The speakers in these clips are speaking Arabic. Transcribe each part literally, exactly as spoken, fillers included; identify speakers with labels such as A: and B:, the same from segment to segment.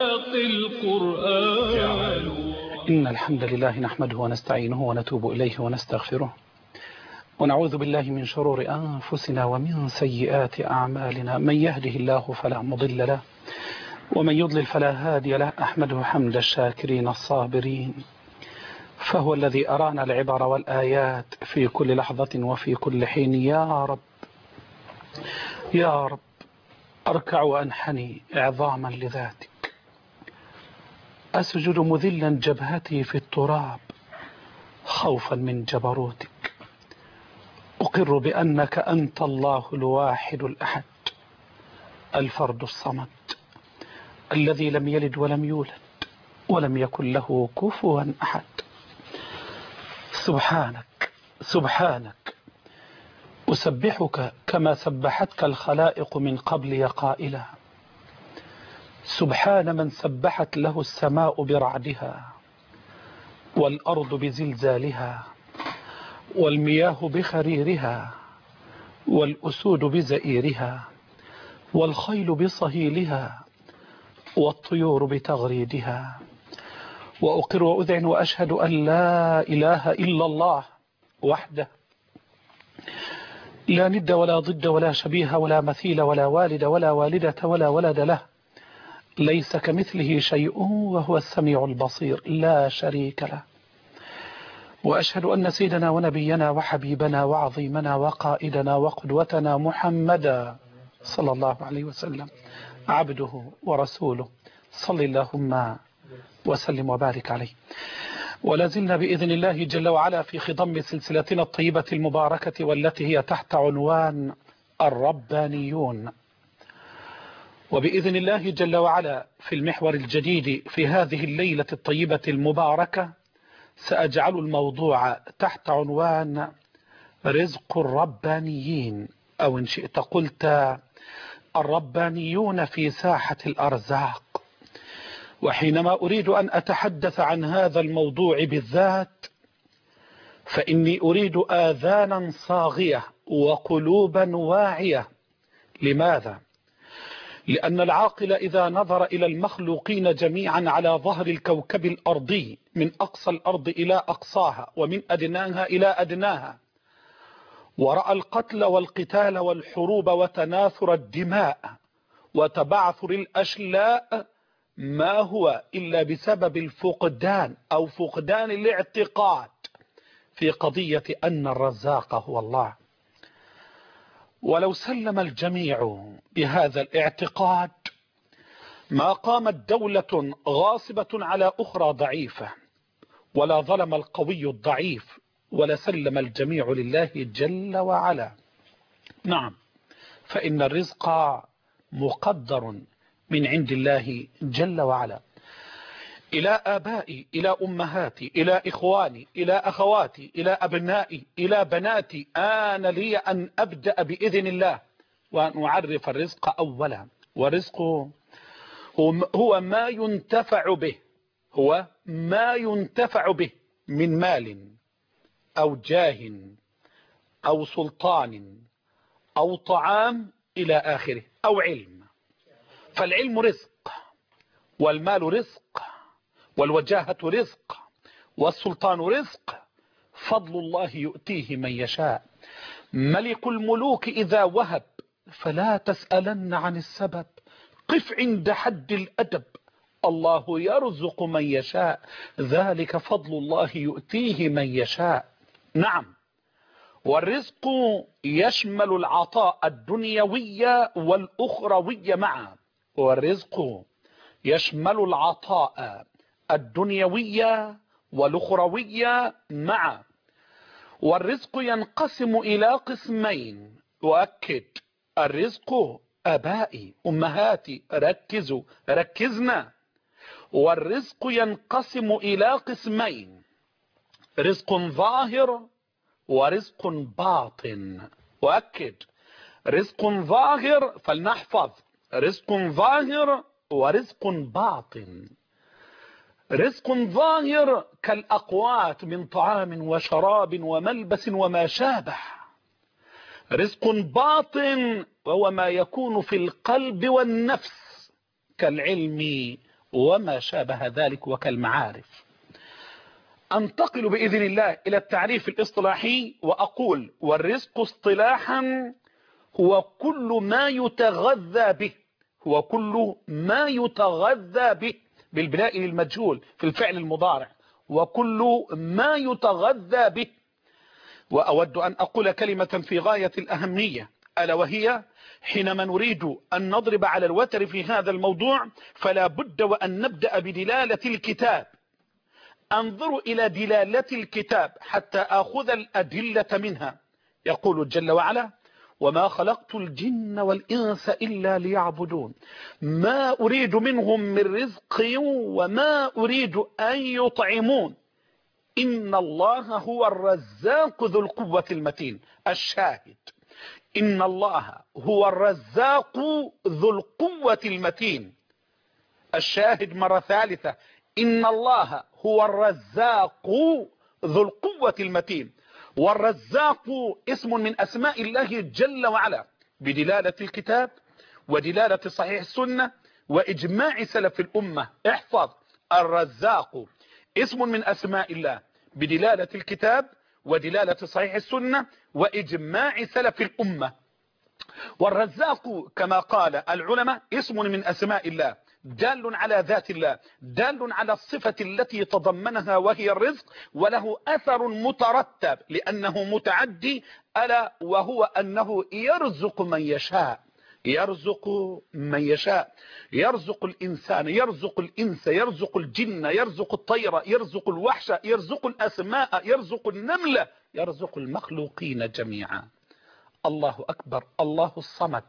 A: القرآن. إن الحمد لله نحمده ونستعينه ونتوب إليه ونستغفره، ونعوذ بالله من شرور أنفسنا ومن سيئات أعمالنا. من يهده الله فلا مضل له، ومن يضلل فلا هادي له. أحمده حمد الشاكرين الصابرين، فهو الذي أرانا العبر والآيات في كل لحظة وفي كل حين. يا رب يا رب أركع وأنحني عظاما لذاتك، أسجد مذلا جبهتي في التراب خوفا من جبروتك. أقر بأنك أنت الله الواحد الأحد، الفرد الصمد، الذي لم يلد ولم يولد ولم يكن له كفوا أحد. سبحانك سبحانك أسبحك كما سبحتك الخلائق من قبل قائلا: سبحان من سبحت له السماء برعدها، والأرض بزلزالها، والمياه بخريرها، والأسود بزئيرها، والخيل بصهيلها، والطيور بتغريدها. وأقر وأذعن وأشهد أن لا إله إلا الله وحده، لا ند ولا ضد ولا شبيه ولا مثيل ولا والد ولا والدة ولا ولد له، ليس كمثله شيء وهو السميع البصير، لا شريك له. وأشهد أن سيدنا ونبينا وحبيبنا وعظيمنا وقائدنا وقدوتنا محمدا صلى الله عليه وسلم عبده ورسوله، صل اللهم وسلم وبارك عليه. ولازلنا بإذن الله جل وعلا في خضم سلسلتنا الطيبة المباركة، والتي هي تحت عنوان الربانيون. وبإذن الله جل وعلا في المحور الجديد في هذه الليلة الطيبة المباركة سأجعل الموضوع تحت عنوان رزق الربانيين، أو إن شئت قلت الربانيون في ساحة الأرزاق. وحينما أريد أن أتحدث عن هذا الموضوع بالذات فإني أريد آذانا صاغية وقلوبا واعية. لماذا؟ لأن العاقل إذا نظر إلى المخلوقين جميعا على ظهر الكوكب الأرضي من أقصى الأرض إلى أقصاها ومن أدناها إلى أدناها، ورأى القتل والقتال والحروب وتناثر الدماء وتبعثر الأشلاء، ما هو إلا بسبب الفقدان أو فقدان الاعتقاد في قضية أن الرزاق هو الله. ولو سلم الجميع بهذا الاعتقاد ما قامت دولة غاصبة على أخرى ضعيفة، ولا ظلم القوي الضعيف، ولا سلم الجميع لله جل وعلا. نعم، فإن الرزق مقدر من عند الله جل وعلا. إلى آبائي، إلى أمهاتي، إلى إخواني، إلى أخواتي، إلى أبنائي، إلى بناتي، آن لي أن أبدأ بإذن الله وأن أعرف الرزق أولا. والرزق هو ما ينتفع به، هو ما ينتفع به من مال أو جاه أو سلطان أو طعام إلى آخره، أو علم. فالعلم رزق، والمال رزق، والوجاهة رزق، والسلطان رزق. فضل الله يؤتيه من يشاء. ملك الملوك إذا وهب فلا تسألن عن السبب، قف عند حد الأدب. الله يرزق من يشاء، ذلك فضل الله يؤتيه من يشاء. نعم، والرزق يشمل العطاء الدنيوي والأخروي معا. والرزق يشمل العطاء الدنيوي والأخروي معا. والرزق ينقسم إلى قسمين، وأكد: الرزق أبائي أمهاتي ركزوا ركزنا. والرزق ينقسم إلى قسمين: رزق ظاهر ورزق باطن. وأكد: رزق ظاهر، فلنحفظ: رزق ظاهر ورزق باطن. رزق ظاهر كالأقوات من طعام وشراب وملبس وما شابه. رزق باطن وهو ما يكون في القلب والنفس كالعلم وما شابه ذلك وكالمعارف. أنتقل بإذن الله إلى التعريف الاصطلاحي وأقول: والرزق اصطلاحا هو كل ما يتغذى به، هو كل ما يتغذى به بالبناء للمجهول في الفعل المضارع، وكل ما يتغذى به. وأود أن أقول كلمة في غاية الأهمية، ألا وهي: حينما نريد أن نضرب على الوتر في هذا الموضوع فلا بد وأن نبدأ بدلالة الكتاب. انظروا إلى دلالة الكتاب حتى آخذ الأدلة منها. يقول جل وعلا: وما خلقت الجن والإنس إلا ليعبدون ما أريد منهم من رزق وما أريد أن يطعمون إن الله هو الرزاق ذو القوة المتين. الشاهد: إن الله هو الرزاق ذو القوة المتين. الشاهد مرة ثالثة: إن الله هو الرزاق ذو القوة المتين. والرزاق اسم من أسماء الله جل وعلا بدلالة الكتاب ودلالة صحيح السنة وإجماع سلف الأمة. احفظ: الرزاق اسم من أسماء الله بدلالة الكتاب ودلالة صحيح السنة وإجماع سلف الأمة. والرزاق كما قال العلماء اسم من أسماء الله دال على ذات الله، دال على الصفة التي تضمنها وهي الرزق، وله أثر مترتب لأنه متعدي، ألا وهو أنه يرزق من يشاء، يرزق من يشاء، يرزق الإنسان، يرزق الإنس، يرزق الجن، يرزق الطير، يرزق الوحش، يرزق الأسماء، يرزق النملة، يرزق المخلوقين جميعا. الله أكبر. الله الصمد،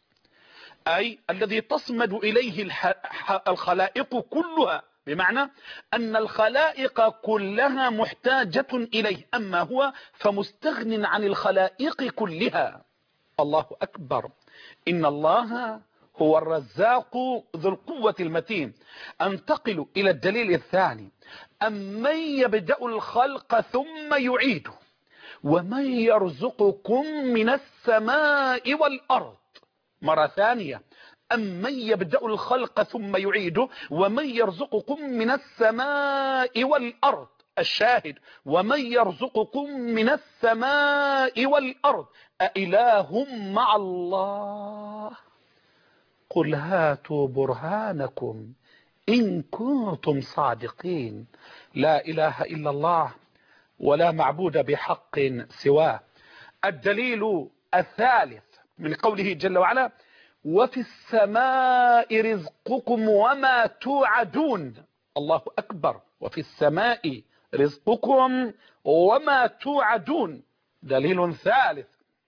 A: أي الذي تصمد إليه الخلائق كلها، بمعنى أن الخلائق كلها محتاجة إليه، أما هو فمستغن عن الخلائق كلها. الله أكبر. إن الله هو الرزاق ذو القوة المتين. أنتقل إلى الدليل الثاني: أمن يبدأ الخلق ثم يعيده ومن يرزقكم من السماء والأرض. مرة ثانية: أمن يبدأ الخلق ثم يعيده ومن يرزقكم من السماء والأرض. الشاهد: ومن يرزقكم من السماء والأرض أإله مع الله قل هاتوا برهانكم إن كنتم صادقين. لا إله إلا الله ولا معبود بحق سواه. الدليل الثالث من قوله جل وعلا: وفي السماء رزقكم وما توعدون. الله أكبر. وفي السماء رزقكم وما توعدون. دليل ثالث.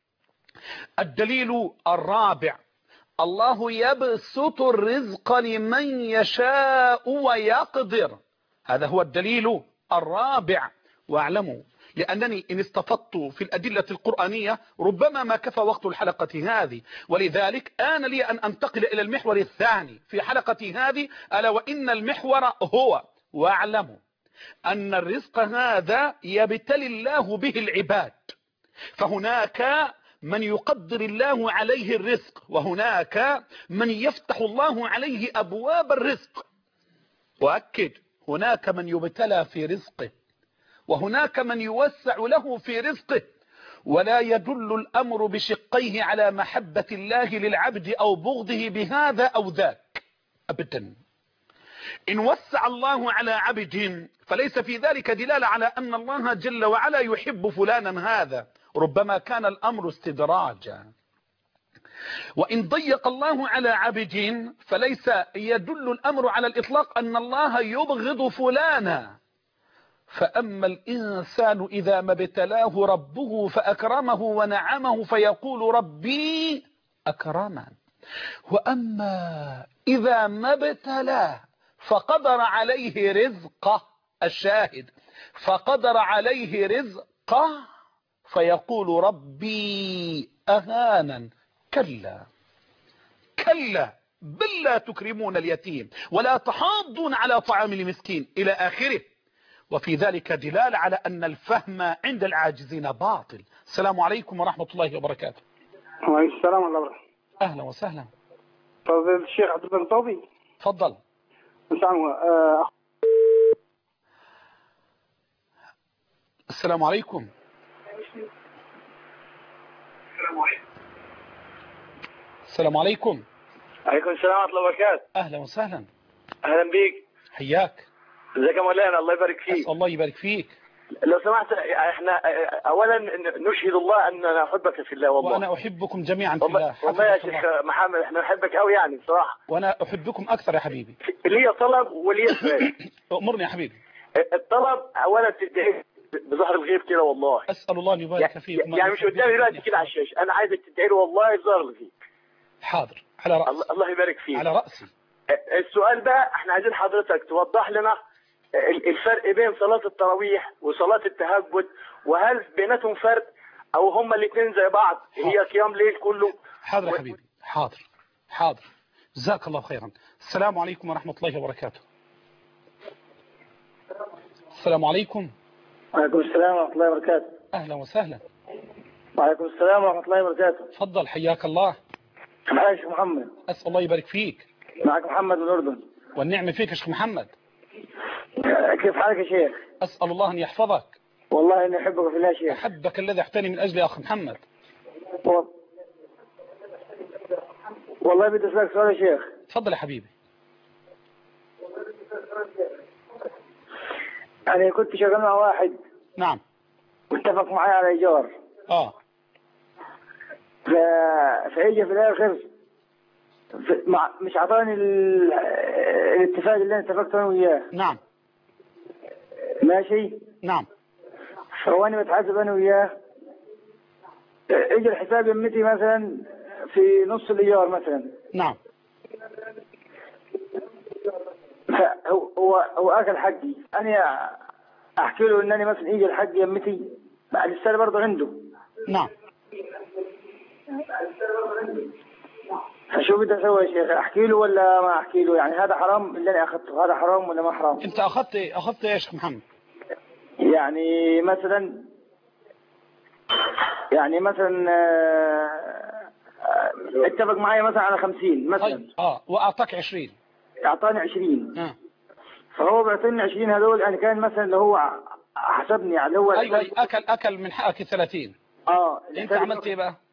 A: الدليل الرابع: الله يبسط الرزق لمن يشاء ويقدر. هذا هو الدليل الرابع. واعلموا لأنني إن استفدت في الأدلة القرآنية ربما ما كفى وقت الحلقة هذه، ولذلك آن لي أن أنتقل إلى المحور الثاني في حلقة هذه، ألا وإن المحور هو: واعلموا أن الرزق هذا يبتلي الله به العباد، فهناك من يقدر الله عليه الرزق وهناك من يفتح الله عليه أبواب الرزق. وأكد: هناك من يبتلى في رزقه وهناك من يوسع له في رزقه، ولا يدل الأمر بشقيه على محبة الله للعبد أو بغضه بهذا أو ذاك أبدا. إن وسع الله على عبد فليس في ذلك دلالة على أن الله جل وعلا يحب فلانا، هذا ربما كان الأمر استدراجا. وإن ضيق الله على عبد فليس يدل الأمر على الإطلاق أن الله يبغض فلانا. فأما الإنسان إذا ما ابتلاه ربه فأكرمه ونعمه فيقول ربي أكرمن، وأما إذا ما ابتلاه فقدر عليه رزقه. الشاهد: فقدر عليه رزقه فيقول ربي أهانن. كلا كلا بل لا تكرمون اليتيم ولا تحاضون على طعام المسكين إلى آخره. وفي ذلك دلالة على أن الفهم عند العاجزين باطل. السلام عليكم ورحمة الله وبركاته.
B: وعليكم السلام ورحمة الله وبركاته.
A: أهلا وسهلا.
B: فضيلة الشيخ عبد البنطوبي.
A: تفضل. السلام عليكم. السلام عليكم.
B: عليكم السلام ورحمة الله وبركاته.
A: أهلا وسهلا.
B: أهلا بيك.
A: حياك.
B: ازيك يا مولانا؟ الله يبارك فيك.
A: أسأل الله يبارك فيك.
B: لو سمحت احنا اولا نشهد الله ان نحبك في الله والله.
A: وانا احبكم جميعا في
B: الله.
A: الله.
B: والله يا شيخ محمد احنا نحبك قوي يعني بصراحه.
A: وانا احبكم اكثر يا حبيبي.
B: لي طلب ولي سؤال.
A: امرني يا حبيبي.
B: الطلب اولا تدعي بظهر الغيب كده والله.
A: اسال الله ان يبارك فيك.
B: يعني, يعني مش قدامي دلوقتي كده على الشاشه، انا عايزك تدعي له والله بظهر الغيب.
A: حاضر على راسي.
B: الله يبارك فيك.
A: على راسي.
B: السؤال بقى احنا عايزين حضرتك توضح لنا الفرق بين صلاة التراويح وصلاة التهجد، وهل بيناتهم فرق او هما الاثنين زي بعض؟ هي قيام ليل كله.
A: حاضر يا حبيبي. حاضر حاضر. جزاك الله خيرا. السلام عليكم ورحمة الله وبركاته. السلام عليكم.
C: وعليكم السلام ورحمة الله وبركاته.
A: اهلا وسهلا.
C: وعليكم السلام ورحمة الله وبركاته.
A: تفضل حياك الله.
C: معك شيخ محمد.
A: اسال الله يبارك فيك.
C: معك محمد من الأردن.
A: والنعمة فيك يا شيخ محمد.
C: كيف حالك يا شيخ؟
A: أسأل الله أن يحفظك.
C: والله إني أحبك في الله شيخ.
A: أحبك الذي أحتني من أجل أخ محمد.
C: و... والله بدي أسألك سؤال يا شيخ.
A: تفضل يا حبيبي.
C: أنا كنت شغال مع واحد.
A: نعم.
C: واتفق معي على إيجار.
A: آه.
C: ف... فإجا في الآخر ف... مع... مش عطاني ال... الاتفاق اللي أنا اتفقت أنا وياه.
A: نعم.
C: ماشي.
A: نعم.
C: فواني بتحاسب انا وياه، اجى الحساب يمتي مثلا في نص الايار مثلا.
A: نعم.
C: فهو هو هو اكل حقي، انا احكي له انني مثلا يجي الحق يمتي بعد السنه برضه عنده.
A: نعم.
C: فشو بدي اسوي يا شيخ؟ احكي له ولا ما احكي له؟ يعني هذا حرام اللي انا اخذته، هذا حرام ولا ما حرام؟
A: انت اخذت اخذت ايش يا شيخ محمد؟
C: يعني مثلا يعني مثلا اتفق معي مثلا على خمسين مثلا.
A: طيب. اه واعطاك عشرين.
C: اعطاني عشرين.
A: اه.
C: فهو بيعطيني عشرين هذول، يعني كان مثلا اللي هو حسبني يعني هو
A: ايوه أي اكل اكل من حقك ثلاثين.
C: اه.
A: انت عملت ايه بقى؟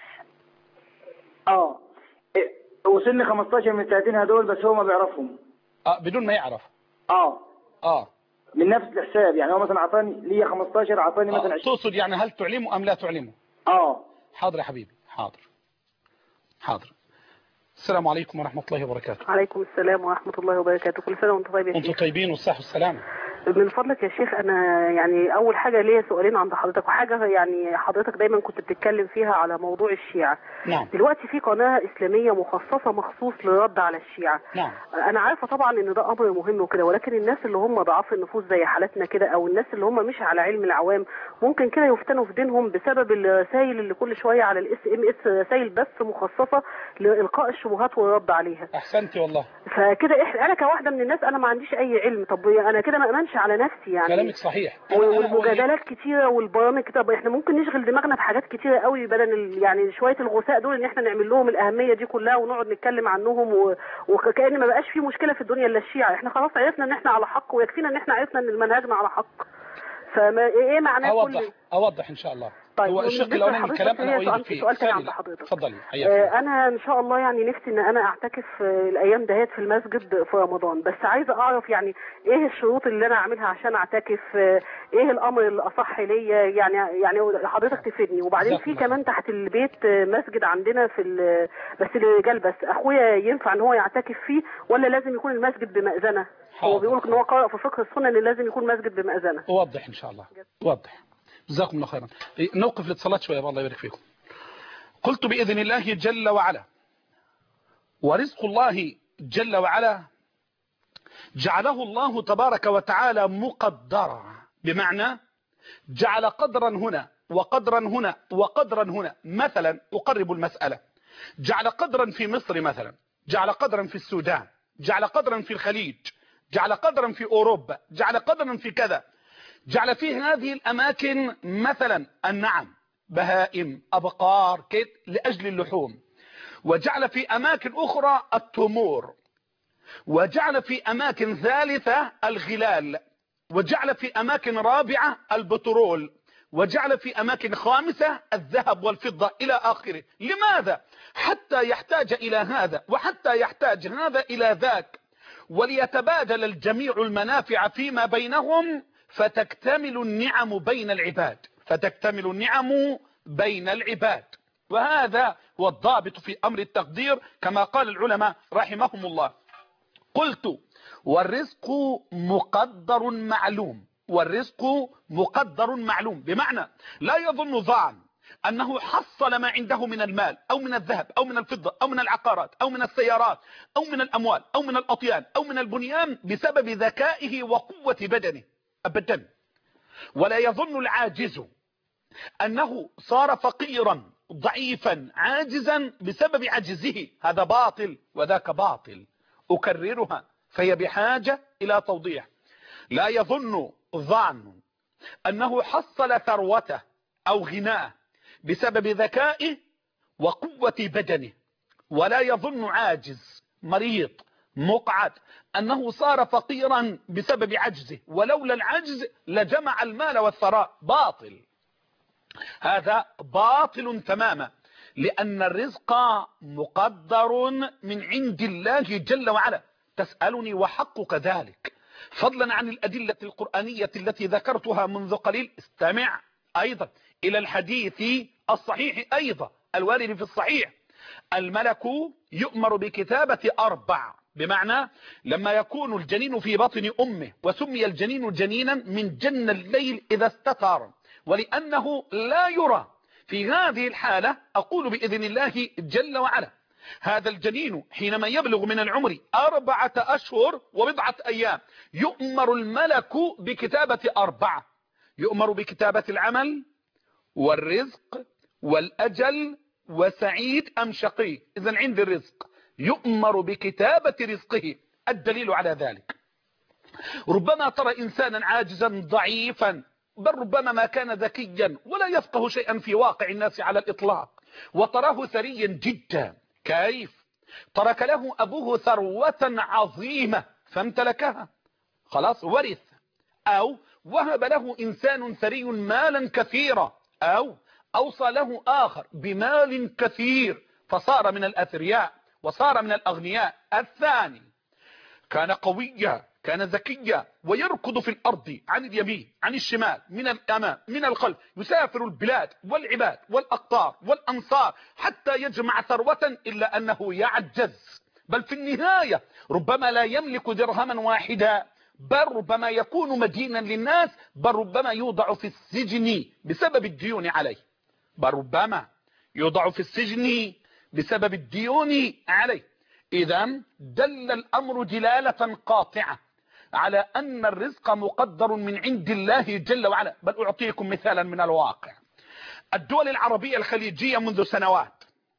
C: اه وصلني خمستاشر من ثلاثين هذول، بس هو ما بيعرفهم.
A: اه بدون ما يعرف.
C: اه.
A: اه
C: من نفس الحساب، يعني هو مثلا اعطاني لي خمستاشر، اعطاني
A: آه.
C: مثلا عشرين.
A: تقصد يعني هل تعلمه ام لا تعلمه؟
C: اه.
A: حاضر يا حبيبي. حاضر حاضر. السلام عليكم ورحمة الله وبركاته.
D: عليكم السلام ورحمة الله وبركاته. كل سنة وانتم طيب يا شيخ.
A: انتم طيبين والصحة والسلامة.
D: من فضلك يا شيخ، انا يعني اول حاجه ليا سؤالين عند حضرتك، وحاجه يعني حضرتك دايما كنت بتتكلم فيها على موضوع الشيعة.
A: نعم.
D: دلوقتي في قناه اسلاميه مخصصه مخصوص للرد على الشيعة.
A: نعم.
D: انا عارفه طبعا ان ده امر مهم وكده، ولكن الناس اللي هم ضعاف النفوس زي حالتنا كده، او الناس اللي هم مش على علم العوام، ممكن كده يفتنوا في دينهم بسبب الرسائل اللي كل شويه على الاس ام اس، رسائل بس مخصصه لالقاء الشبهات والرد عليها.
A: احسنتي والله.
D: فكده احنا انا كواحده من الناس انا ما عنديش اي علم، طب انا كده ما امنش على نفسي يعني.
A: كلامك صحيح.
D: والمجادلات كتيره والبرامج كده، احنا ممكن نشغل دماغنا بحاجات كتيره قوي بدل يعني شويه الغثاء دول، ان احنا نعمل لهم الاهميه دي كلها ونقعد نتكلم عنهم و... وكأن ما بقاش في مشكله في الدنيا الا الشيعة. احنا خلاص عرفنا ان احنا على حق، ويكفينا ان احنا عرفنا ان منهجنا على حق. فما ايه معناه
A: اوضح
D: كل...
A: اوضح ان شاء الله.
D: طيب
A: هو الشق الاولاني من الكلام انا اؤيد فيه.
D: سؤال تاني عند حضرتك.
A: اتفضلي.
D: آه انا ان شاء الله يعني نفسي ان انا اعتكف آه الايام دهيت في المسجد في رمضان، بس عايزه اعرف يعني ايه الشروط اللي انا اعملها عشان اعتكف، آه ايه الامر الاصح ليا يعني يعني حضرتك تفيدني. وبعدين في كمان تحت البيت آه مسجد عندنا في بس للرجال بس، اخويا ينفع ان هو يعتكف فيه ولا لازم يكون المسجد بمأذنه؟ هو بيقول ان هو قرأ في فقه السنه ان لازم يكون مسجد بمأذنه.
A: اوضح ان شاء الله. اوضح. جزاكم الله خيرا. نوقف الاتصالات شويه الله يبارك فيكم. قلت بإذن الله جل وعلا، ورزق الله جل وعلا جعله الله تبارك وتعالى مقدرا، بمعنى جعل قدرا هنا وقدرا هنا وقدرا هنا. مثلا أقرب المسألة، جعل قدرا في مصر مثلا، جعل قدرا في السودان، جعل قدرا في الخليج، جعل قدرا في أوروبا، جعل قدرا في كذا، جعل فيه هذه الأماكن مثلا النعم، بهائم، أبقار، كيت لأجل اللحوم، وجعل في أماكن أخرى التمور. وجعل في أماكن ثالثة الغلال، وجعل في أماكن رابعة البترول، وجعل في أماكن خامسة الذهب والفضة إلى آخره. لماذا؟ حتى يحتاج إلى هذا وحتى يحتاج هذا إلى ذاك، وليتبادل الجميع المنافع فيما بينهم، فتكتمل النعم بين العباد فتكتمل النعم بين العباد. وهذا هو الضابط في أمر التقدير كما قال العلماء رحمهم الله. قلت والرزق مقدر معلوم، والرزق مقدر معلوم، بمعنى لا يظن ظان أنه حصل ما عنده من المال أو من الذهب أو من الفضة أو من العقارات أو من السيارات أو من الأموال أو من الأطيان أو من البنيان بسبب ذكائه وقوة بدنه، أبدا. ولا يظن العاجز أنه صار فقيرا ضعيفا عاجزا بسبب عجزه، هذا باطل وذاك باطل. أكررها فهي بحاجة إلى توضيح. لا يظن ظان أنه حصل ثروته أو غناه بسبب ذكائه وقوة بدنه، ولا يظن عاجز مريض مقعد أنه صار فقيرا بسبب عجزه، ولولا العجز لجمع المال والثراء. باطل، هذا باطل تماما، لأن الرزق مقدر من عند الله جل وعلا. تسألني وحقك ذلك، فضلا عن الأدلة القرآنية التي ذكرتها منذ قليل. استمع أيضا إلى الحديث الصحيح أيضا الوارد في الصحيح. الملك يؤمر بكتابة أربع، بمعنى لما يكون الجنين في بطن أمه، وسمي الجنين جنينا من جن الليل إذا استتر، ولأنه لا يرى في هذه الحالة، أقول بإذن الله جل وعلا هذا الجنين حينما يبلغ من العمر أربعة أشهر وبضعة أيام يؤمر الملك بكتابة أربعة، يؤمر بكتابة العمل والرزق والأجل وسعيد أم شقي. إذن عند الرزق يؤمر بكتابة رزقه. الدليل على ذلك ربما ترى إنسانا عاجزا ضعيفا، بل ربما ما كان ذكيا ولا يفقه شيئا في واقع الناس على الإطلاق، وتراه ثريا جدا. كيف؟ ترك له أبوه ثروة عظيمة فامتلكها، خلاص ورث، أو وهب له إنسان ثري مالا كثيرا، أو أوصى له آخر بمال كثير فصار من الأثرياء وصار من الأغنياء. الثاني كان قويا، كان ذكيا، ويركض في الأرض عن اليمين عن الشمال من الأمام من الخلف، يسافر البلاد والعباد والأقطار والأمصار حتى يجمع ثروة، إلا أنه يعجز، بل في النهاية ربما لا يملك درهما واحدا، بل ربما يكون مدينا للناس، بل ربما يوضع في السجن بسبب الديون عليه، بل ربما يوضع في السجن بسبب الديون عليه. إذن دل الأمر دلالة قاطعة على أن الرزق مقدر من عند الله جل وعلا. بل أعطيكم مثالا من الواقع. الدول العربية الخليجية منذ سنوات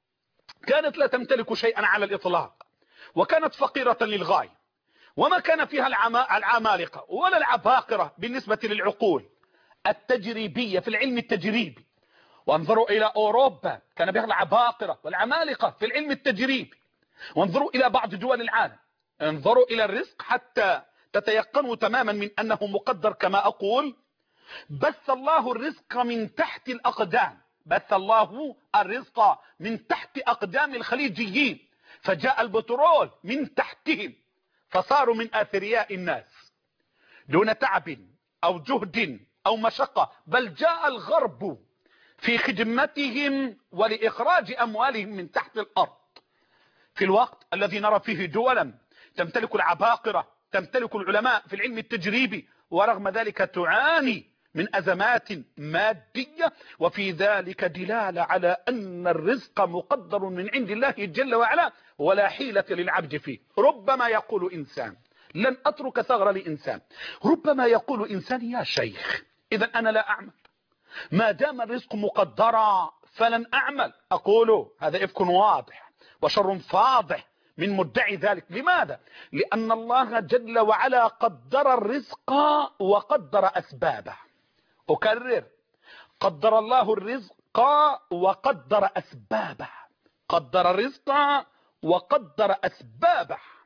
A: كانت لا تمتلك شيئا على الإطلاق، وكانت فقيرة للغاية، وما كان فيها العمالقة ولا العباقرة بالنسبة للعقول التجريبية في العلم التجريبي. وانظروا إلى أوروبا، كان بها العباقرة والعمالقة في العلم التجريبي. وانظروا إلى بعض دول العالم، انظروا إلى الرزق حتى تتيقنوا تماما من أنه مقدر كما أقول. بث الله الرزق من تحت الأقدام، بث الله الرزق من تحت أقدام الخليجيين، فجاء البترول من تحتهم فصاروا من آثرياء الناس دون تعب أو جهد أو مشقة، بل جاء الغرب في خدمتهم ولإخراج أموالهم من تحت الأرض، في الوقت الذي نرى فيه دولا تمتلك العباقرة، تمتلك العلماء في العلم التجريبي، ورغم ذلك تعاني من أزمات مادية. وفي ذلك دلالة على أن الرزق مقدر من عند الله جل وعلا، ولا حيلة للعبد فيه. ربما يقول إنسان، لن أترك ثغر لإنسان، ربما يقول إنسان يا شيخ إذا أنا لا أعمل، ما دام الرزق مقدرا فلن أعمل. أقول هذا إفك واضح وشر فاضح من مدعي ذلك. لماذا؟ لأن الله جل وعلا قدر الرزق وقدر أسبابه. أكرر، قدر الله الرزق وقدر أسبابه، قدر الرزق وقدر أسبابه.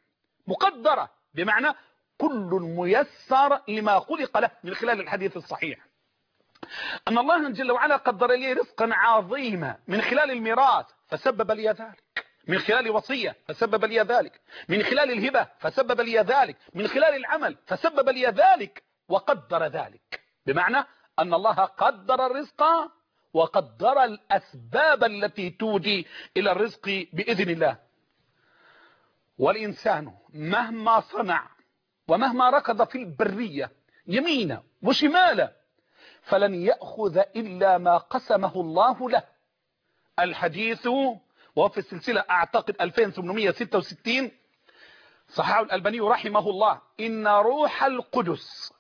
A: مقدرة، بمعنى كل ميسر لما خلق له، من خلال الحديث الصحيح أن الله جل وعلا قدر لي رزقا عظيما من خلال الميراث فسبب لي ذلك، من خلال وصية فسبب لي ذلك، من خلال الهبة فسبب لي ذلك، من خلال العمل فسبب لي ذلك وقدر ذلك، بمعنى أن الله قدر الرزق وقدر الأسباب التي تودي إلى الرزق بإذن الله. والإنسان مهما صنع ومهما ركض في البرية يمينا وشمالا فلن يأخذ إلا ما قسمه الله له. الحديث وفي السلسلة أعتقد ألفين وثمانمائة وستة وستين صححه الألباني رحمه الله: إن روح القدس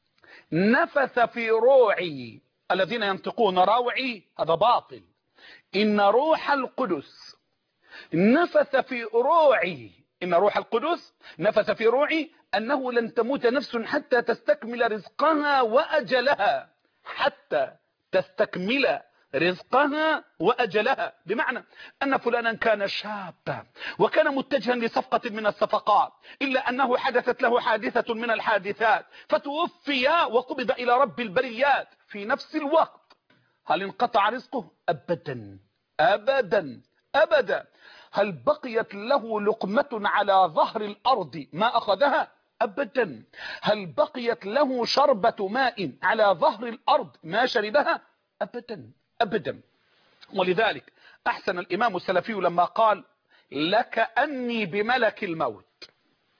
A: نفث في روعي. الذين ينطقون روعي هذا باطل. إن روح القدس نفث في روعي، إن روح القدس نفث في روعي أنه لن تموت نفس حتى تستكمل رزقها وأجلها، حتى تستكمل رزقها وأجلها، بمعنى أن فلانا كان شابا وكان متجها لصفقة من الصفقات، إلا أنه حدثت له حادثة من الحادثات فتوفي وقبض إلى رب البريات في نفس الوقت. هل انقطع رزقه؟ أبدا أبدا أبدا. هل بقيت له لقمة على ظهر الأرض ما أخذها؟ أبدا. هل بقيت له شربة ماء على ظهر الأرض ما شربها؟ أبدا أبدا. ولذلك أحسن الإمام السلفي لما قال: لكأني بملك الموت.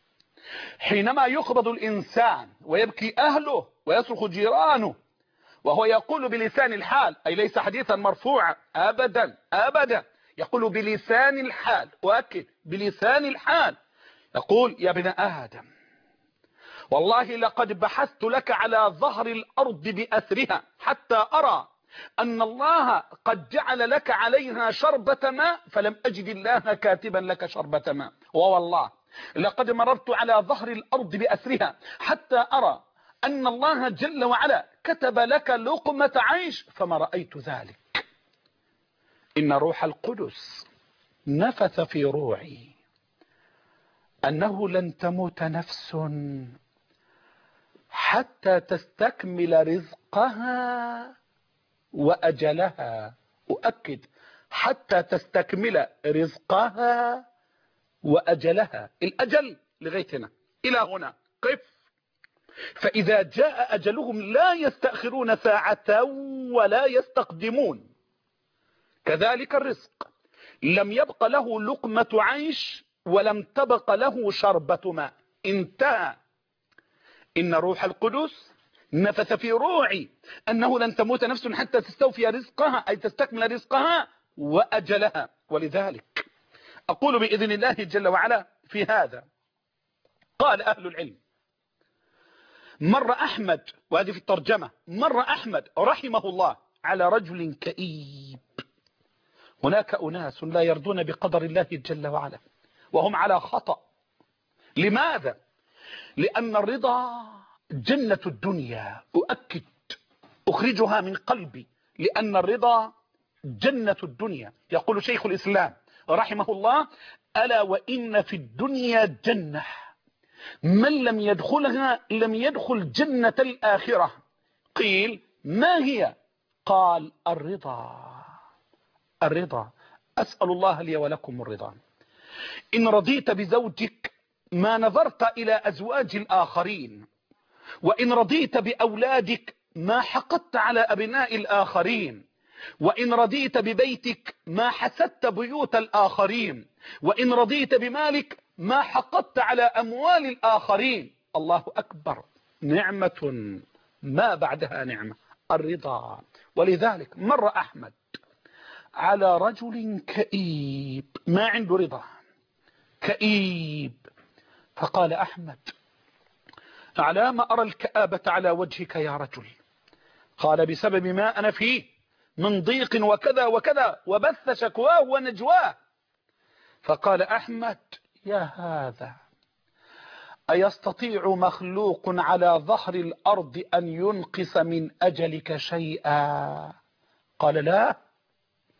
A: حينما يقبض الإنسان ويبكي أهله ويصرخ جيرانه وهو يقول بلسان الحال، أي ليس حديثا مرفوعا أبدا أبدا، يقول بلسان الحال، وأكد بلسان الحال، يقول: يا ابن آدم والله لقد بحثت لك على ظهر الأرض بأثرها حتى أرى أن الله قد جعل لك عليها شربة ماء فلم أجد الله كاتبا لك شربة ماء، ووالله لقد مررت على ظهر الأرض بأثرها حتى أرى أن الله جل وعلا كتب لك لقمة عيش فما رأيت ذلك. إن روح القدس نفث في روعي أنه لن تموت نفس حتى تستكمل رزقها وأجلها. أؤكد: حتى تستكمل رزقها وأجلها. الأجل لغاية هنا، إلى هنا قف. فإذا جاء أجلهم لا يستأخرون ساعة ولا يستقدمون. كذلك الرزق لم يبق له لقمة عيش ولم تبق له شربة ماء، انتهى. إن روح القدس نفث في روعي أنه لن تموت نفس حتى تستوفي رزقها، أي تستكمل رزقها وأجلها. ولذلك أقول بإذن الله جل وعلا في هذا، قال أهل العلم: مر أحمد، وهذه في الترجمة، مر أحمد رحمه الله على رجل كئيب. هناك أناس لا يرضون بقدر الله جل وعلا وهم على خطأ. لماذا؟ لأن الرضا جنة الدنيا. أؤكد، أخرجها من قلبي، لأن الرضا جنة الدنيا. يقول شيخ الإسلام رحمه الله: ألا وإن في الدنيا جنة من لم يدخلها لم يدخل جنة الآخرة. قيل: ما هي؟ قال: الرضا. الرضا. أسأل الله لي ولكم الرضا. إن رضيت بزوجك ما نظرت إلى أزواج الآخرين، وإن رضيت بأولادك ما حقدت على أبناء الآخرين، وإن رضيت ببيتك ما حسدت بيوت الآخرين، وإن رضيت بمالك ما حقدت على أموال الآخرين. الله أكبر، نعمة ما بعدها نعمة، الرضا. ولذلك مر أحمد على رجل كئيب ما عنده رضا، كئيب، فقال أحمد: على ما أرى الكآبة على وجهك يا رجل؟ قال: بسبب ما أنا فيه من ضيق وكذا وكذا، وبث شكواه ونجواه. فقال أحمد: يا هذا، أيستطيع مخلوق على ظهر الأرض أن ينقص من أجلك شيئا؟ قال: لا.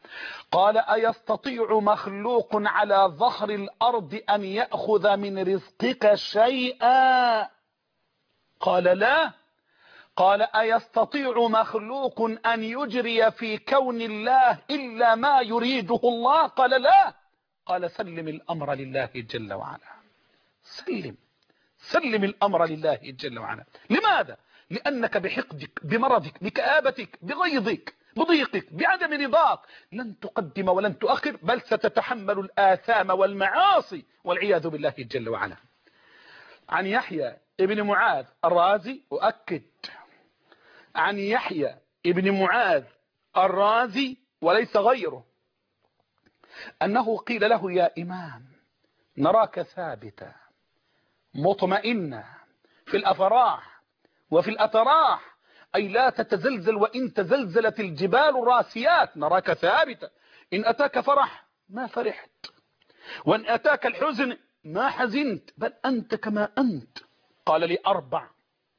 A: قال أيستطيع مخلوق على ظهر الأرض أن يأخذ من رزقك شيئا؟ قال لا. قال أيستطيع مخلوق أن يجري في كون الله إلا ما يريده الله؟ قال لا. قال سلم الأمر لله جل وعلا. سلم سلم الأمر لله جل وعلا. لماذا؟ لأنك بحقدك، بمرضك، بكآبتك، بغيظك، بضيقك، بعدم رضاك لن تقدم ولن تؤخر، بل ستتحمل الآثام والمعاصي والعياذ بالله جل وعلا. عن يحيى ابن معاذ الرازي، أؤكد عن يحيى ابن معاذ الرازي وليس غيره، أنه قيل له يا إمام نراك ثابتا مطمئنا في الأفراح وفي الأتراح، أي لا تتزلزل، وإن تزلزلت الجبال الراسيات نراك ثابتا. إن أتاك فرح ما فرحت، وإن أتاك الحزن ما حزنت، بل أنت كما أنت. قال لي أربع.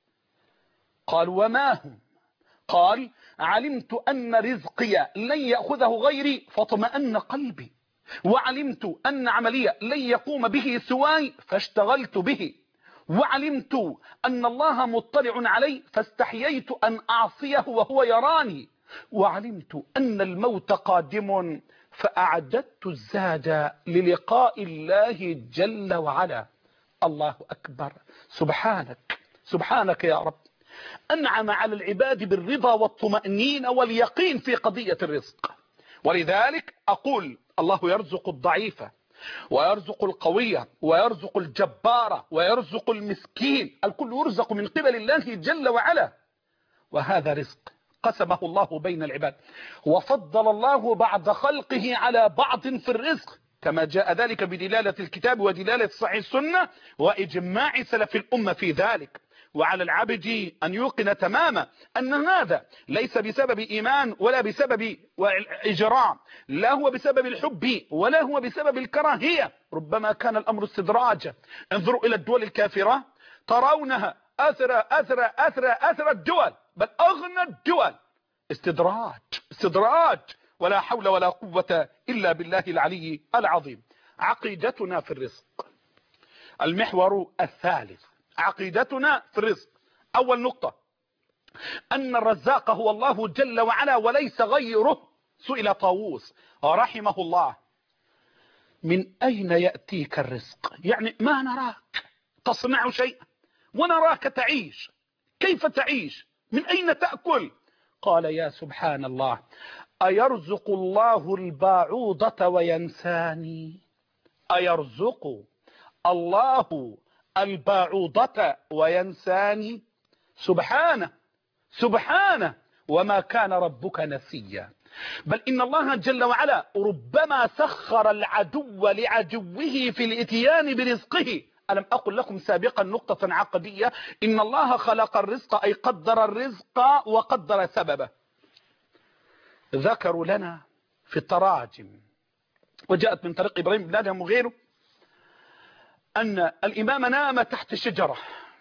A: قال وما هم؟ قال علمت أن رزقي لن يأخذه غيري فاطمأن قلبي، وعلمت أن عملية لن يقوم به سواي فاشتغلت به، وعلمت أن الله مطلع علي فاستحييت أن أعصيه وهو يراني، وعلمت أن الموت قادم فأعددت الزاد للقاء الله جل وعلا. الله أكبر. سبحانك سبحانك يا رب، أنعم على العباد بالرضا والطمأنينة واليقين في قضية الرزق. ولذلك أقول الله يرزق الضعيف ويرزق القوية ويرزق الجبار ويرزق المسكين، الكل يرزق من قبل الله جل وعلا، وهذا رزق قسمه الله بين العباد، وفضل الله بعض خلقه على بعض في الرزق، كما جاء ذلك بدلالة الكتاب ودلالة صحيح السنة وإجماع سلف الأمة في ذلك. وعلى العبد أن يوقن تماما أن هذا ليس بسبب إيمان ولا بسبب إجرام، لا هو بسبب الحب ولا هو بسبب الكراهية، ربما كان الأمر استدراجا. انظروا إلى الدول الكافرة ترونها أثر أثر أثر أثر الدول، بل أغنى الدول. استدراج استدراج، ولا حول ولا قوة إلا بالله العلي العظيم. عقيدتنا في الرزق، المحور الثالث عقيدتنا في الرزق. أول نقطة أن الرزاق هو الله جل وعلا وليس غيره. سئل طاووس رحمه الله من أين يأتيك الرزق؟ يعني ما نراك تصنع شيئا ونراك تعيش، كيف تعيش؟ من أين تأكل؟ قال يا سبحان الله، أيرزق الله الباعوضة وينساني؟ أيرزق الله الباعوضة وينساني؟ سبحانه سبحانه، وما كان ربك نسيا. بل إن الله جل وعلا ربما سخر العدو لعدوه في الاتيان برزقه. ألم أقل لكم سابقا نقطة عقدية؟ إن الله خلق الرزق، أي قدر الرزق وقدر سببه. ذكروا لنا في التراجم وجاءت من طريق إبراهيم بن آدم وغيره أن الإمام نام تحت شجرة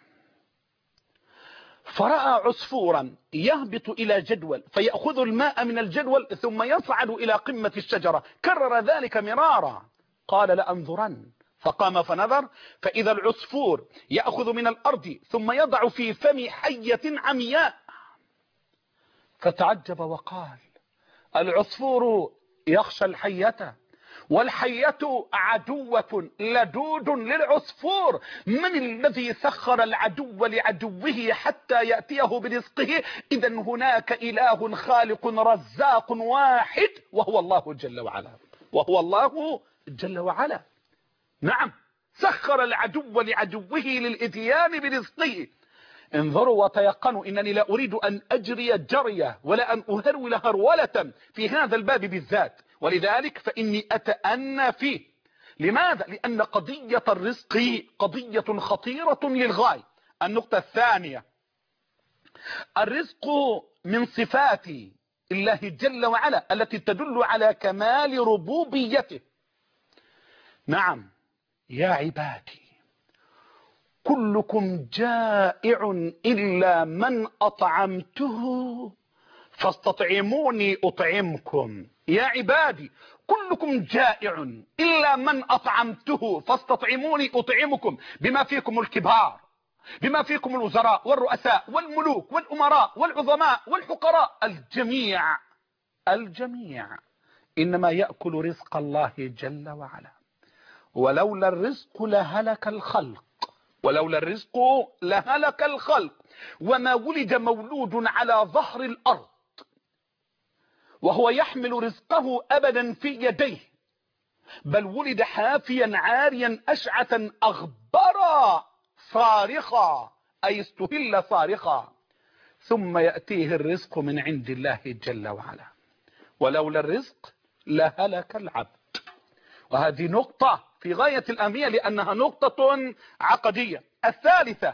A: فرأى عصفورا يهبط إلى جدول فيأخذ الماء من الجدول ثم يصعد إلى قمة الشجرة، كرر ذلك مرارا. قال لأنظرن، فقام فنظر فإذا العصفور يأخذ من الأرض ثم يضع في فم حية عمياء، فتعجب وقال العصفور يخشى الحية والحية عدوة لدود للعصفور، من الذي سخر العدو لعدوه حتى يأتيه برزقه؟ إذا هناك إله خالق رزاق واحد وهو الله جل وعلا، وهو الله جل وعلا. نعم، سخر العدو لعدوه للإتيان برزقه. انظروا وتيقنوا إنني لا أريد أن أجري جرية ولا أن أهرول هرولة في هذا الباب بالذات، ولذلك فإني أتأنى فيه. لماذا؟ لأن قضية الرزق قضية خطيرة للغاية. النقطة الثانية، الرزق من صفات الله جل وعلا التي تدل على كمال ربوبيته. نعم يا عبادي كلكم جائع إلا من أطعمته فاستطعموني أطعمكم، يا عبادي كلكم جائع إلا من أطعمته فاستطعموني أطعمكم، بما فيكم الكبار، بما فيكم الوزراء والرؤساء والملوك والأمراء والعظماء والحقراء، الجميع الجميع إنما يأكل رزق الله جل وعلا. ولولا الرزق لهلك الخلق، ولولا الرزق لهلك الخلق. وما ولد مولود على ظهر الأرض وهو يحمل رزقه أبدا في يديه، بل ولد حافيا عاريا أشعثا أغبرا صارخا، أي استهل صارخا، ثم يأتيه الرزق من عند الله جل وعلا. ولولا الرزق لهلك العبد. وهذه نقطة في غاية الأهمية لأنها نقطة عقدية. الثالثة،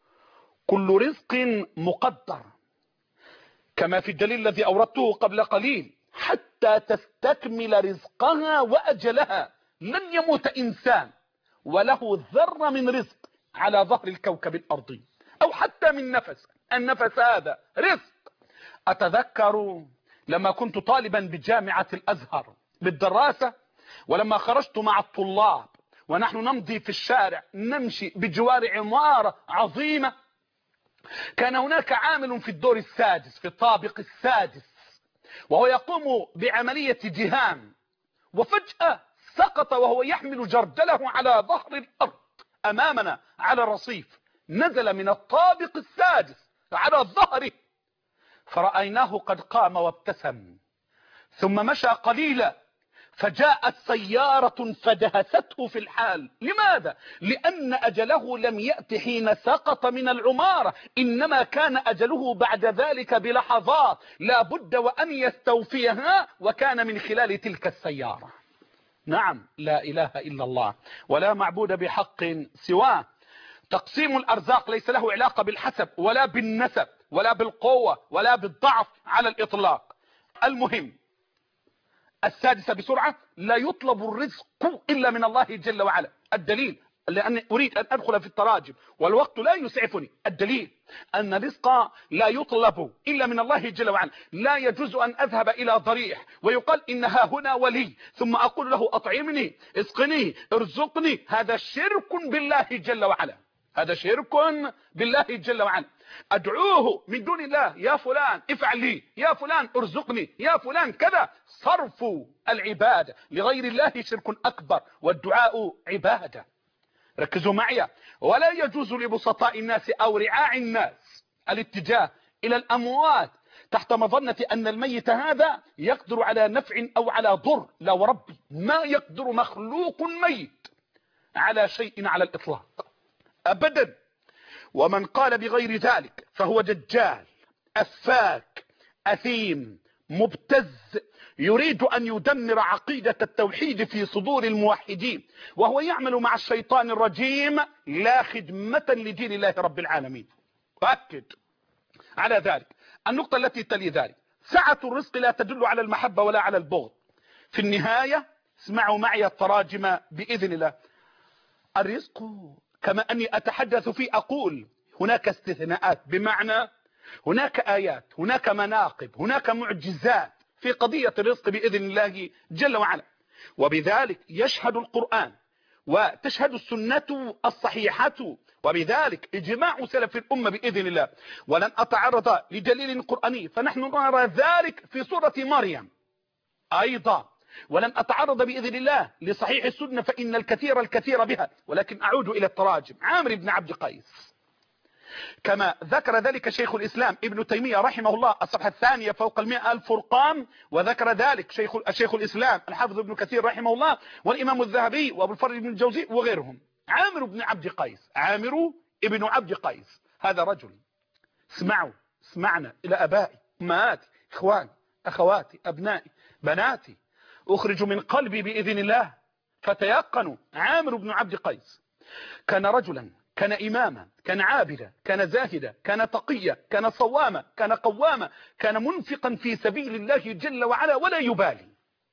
A: كل رزق مقدر كما في الدليل الذي أوردته قبل قليل، حتى تستكمل رزقها وأجلها. لن يموت إنسان وله ذرة من رزق على ظهر الكوكب الأرضي، أو حتى من نفس. النفس هذا رزق. أتذكر لما كنت طالبا بجامعة الأزهر بالدراسة، ولما خرجت مع الطلاب ونحن نمضي في الشارع نمشي بجوار عمارة عظيمة، كان هناك عامل في الدور السادس في الطابق السادس وهو يقوم بعملية دهان، وفجأة سقط وهو يحمل جردله على ظهر الأرض أمامنا على الرصيف. نزل من الطابق السادس على ظهره، فرأيناه قد قام وابتسم، ثم مشى قليلا فجاءت سيارة فدهسته في الحال. لماذا؟ لأن أجله لم يأتي حين سقط من العمارة، إنما كان أجله بعد ذلك بلحظات لا بد وأن يستوفيها، وكان من خلال تلك السيارة. نعم، لا إله إلا الله ولا معبود بحق سواه. تقسيم الأرزاق ليس له علاقة بالحسب ولا بالنسب ولا بالقوة ولا بالضعف على الإطلاق. المهم السادسة بسرعة، لا يطلب الرزق إلا من الله جل وعلا. الدليل، لأني أريد أن أدخل في التراجم والوقت لا يسعفني. الدليل أن الرزق لا يطلب إلا من الله جل وعلا. لا يجوز أن أذهب إلى ضريح ويقال إنها هنا ولي ثم أقول له أطعمني اسقني ارزقني. هذا شرك بالله جل وعلا، هذا شرك بالله جل وعلا. أدعوه من دون الله، يا فلان افعل لي، يا فلان ارزقني، يا فلان كذا. صرف العبادة لغير الله شرك أكبر، والدعاء عبادة. ركزوا معي. ولا يجوز لبسطاء الناس أو رعاع الناس الاتجاه إلى الأموات تحت مظنة أن الميت هذا يقدر على نفع أو على ضر. لا وربي، ما يقدر مخلوق ميت على شيء على الإطلاق أبدا. ومن قال بغير ذلك فهو دجال أفاك أثيم مبتز، يريد أن يدمر عقيدة التوحيد في صدور الموحدين، وهو يعمل مع الشيطان الرجيم لا خدمة لدين الله رب العالمين. أؤكد على ذلك. النقطة التي تلي ذلك، سعة الرزق لا تدل على المحبة ولا على البغض. في النهاية اسمعوا معي التراجم بإذن الله. الرزق كما أني أتحدث فيه أقول هناك استثناءات، بمعنى هناك آيات، هناك مناقب، هناك معجزات في قضية الرزق بإذن الله جل وعلا. وبذلك يشهد القرآن وتشهد السنة الصحيحة، وبذلك إجماع سلف الأمة بإذن الله. ولن أتعرض لدليل قرآني، فنحن نرى ذلك في سورة مريم أيضا. ولن أتعرض بإذن الله لصحيح السنة فإن الكثير الكثير بها. ولكن أعود إلى التراجم. عامر بن عبد قيس كما ذكر ذلك شيخ الإسلام ابن تيمية رحمه الله الصفحة الثانية فوق المئة الفرقان، وذكر ذلك شيخ, الشيخ الإسلام الحافظ ابن كثير رحمه الله والإمام الذهبي وابو الفرج بن الجوزي وغيرهم. عامر بن عبد قيس، عامر ابن عبد قيس هذا رجل، اسمعوا اسمعنا إلى أبائي أمهاتي إخواني أخواتي أبنائي بناتي، أخرج من قلبي بإذن الله فتيقنوا. عامر بن عبد قيس كان رجلا، كان إماما، كان عابدا، كان زاهدا، كان تقيا، كان صواما، كان قواما، كان منفقا في سبيل الله جل وعلا ولا يبالي.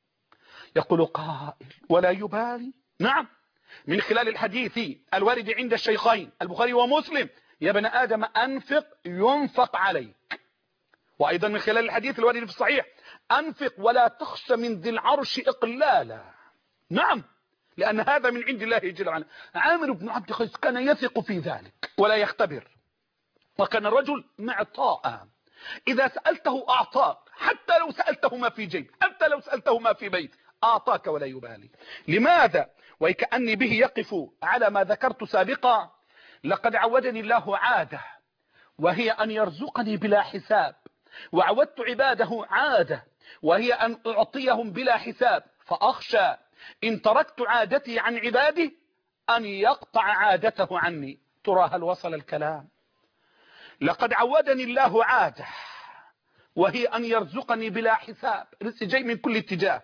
A: يقول قائل ولا يبالي؟ نعم، من خلال الحديث الوارد عند الشيخين البخاري ومسلم: يا ابن آدم أنفق ينفق عليك. وأيضا من خلال الحديث الوارد في الصحيح: أنفق ولا تخش من ذي العرش إقلالا. نعم، لأن هذا من عند الله جل وعلا. عامر بن عبد قيس كان يثق في ذلك ولا يختبر، وكان الرجل معطاء، إذا سألته أعطاك، حتى لو سألته ما في جيب، حتى لو سألته ما في بيت أعطاك ولا يبالي. لماذا؟ وكأني به يقف على ما ذكرت سابقا. لقد عودني الله عادة، وهي أن يرزقني بلا حساب، وعودت عباده عادة، وهي أن أعطيهم بلا حساب، فأخشى إن تركت عادتي عن عبادي أن يقطع عادته عني. ترى هل وصل الكلام؟ لقد عودني الله عادة، وهي أن يرزقني بلا حساب، رزق جاي من كل اتجاه،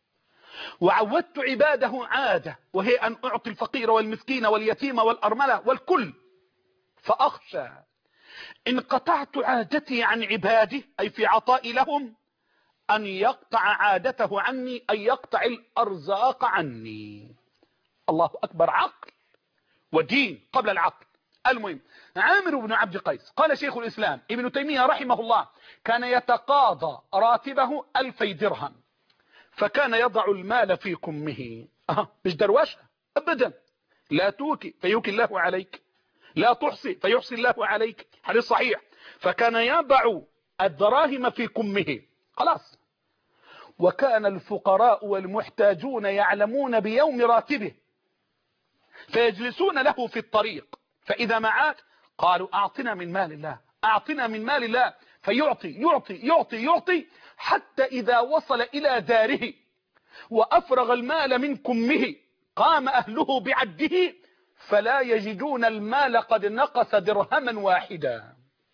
A: وعودت عباده عادة، وهي أن أعطي الفقير والمسكين واليتيم والأرملة والكل، فأخشى إن قطعت عادتي عن عبادي أي في عطائي لهم أن يقطع عادته عني، أن يقطع الأرزاق عني. الله أكبر، عقل ودين قبل العقل. المهم، عامر بن عبد قيس قال شيخ الإسلام ابن تيمية رحمه الله كان يتقاضى راتبه ألفي درهم، فكان يضع المال في كمه. أه مش دروشة أبدا، لا توكي فيوكي الله عليك، لا تحصي فيحصي الله عليك، حديث صحيح. فكان يضع الدراهم في كمه خلاص. وكان الفقراء والمحتاجون يعلمون بيوم راتبه، فيجلسون له في الطريق، فإذا معاك قالوا أعطنا من مال الله، أعطنا من مال الله، فيعطي يعطي يعطي يعطي حتى إذا وصل إلى داره وأفرغ المال من كمه قام أهله بعده فلا يجدون المال، قد نقص درهما واحدا.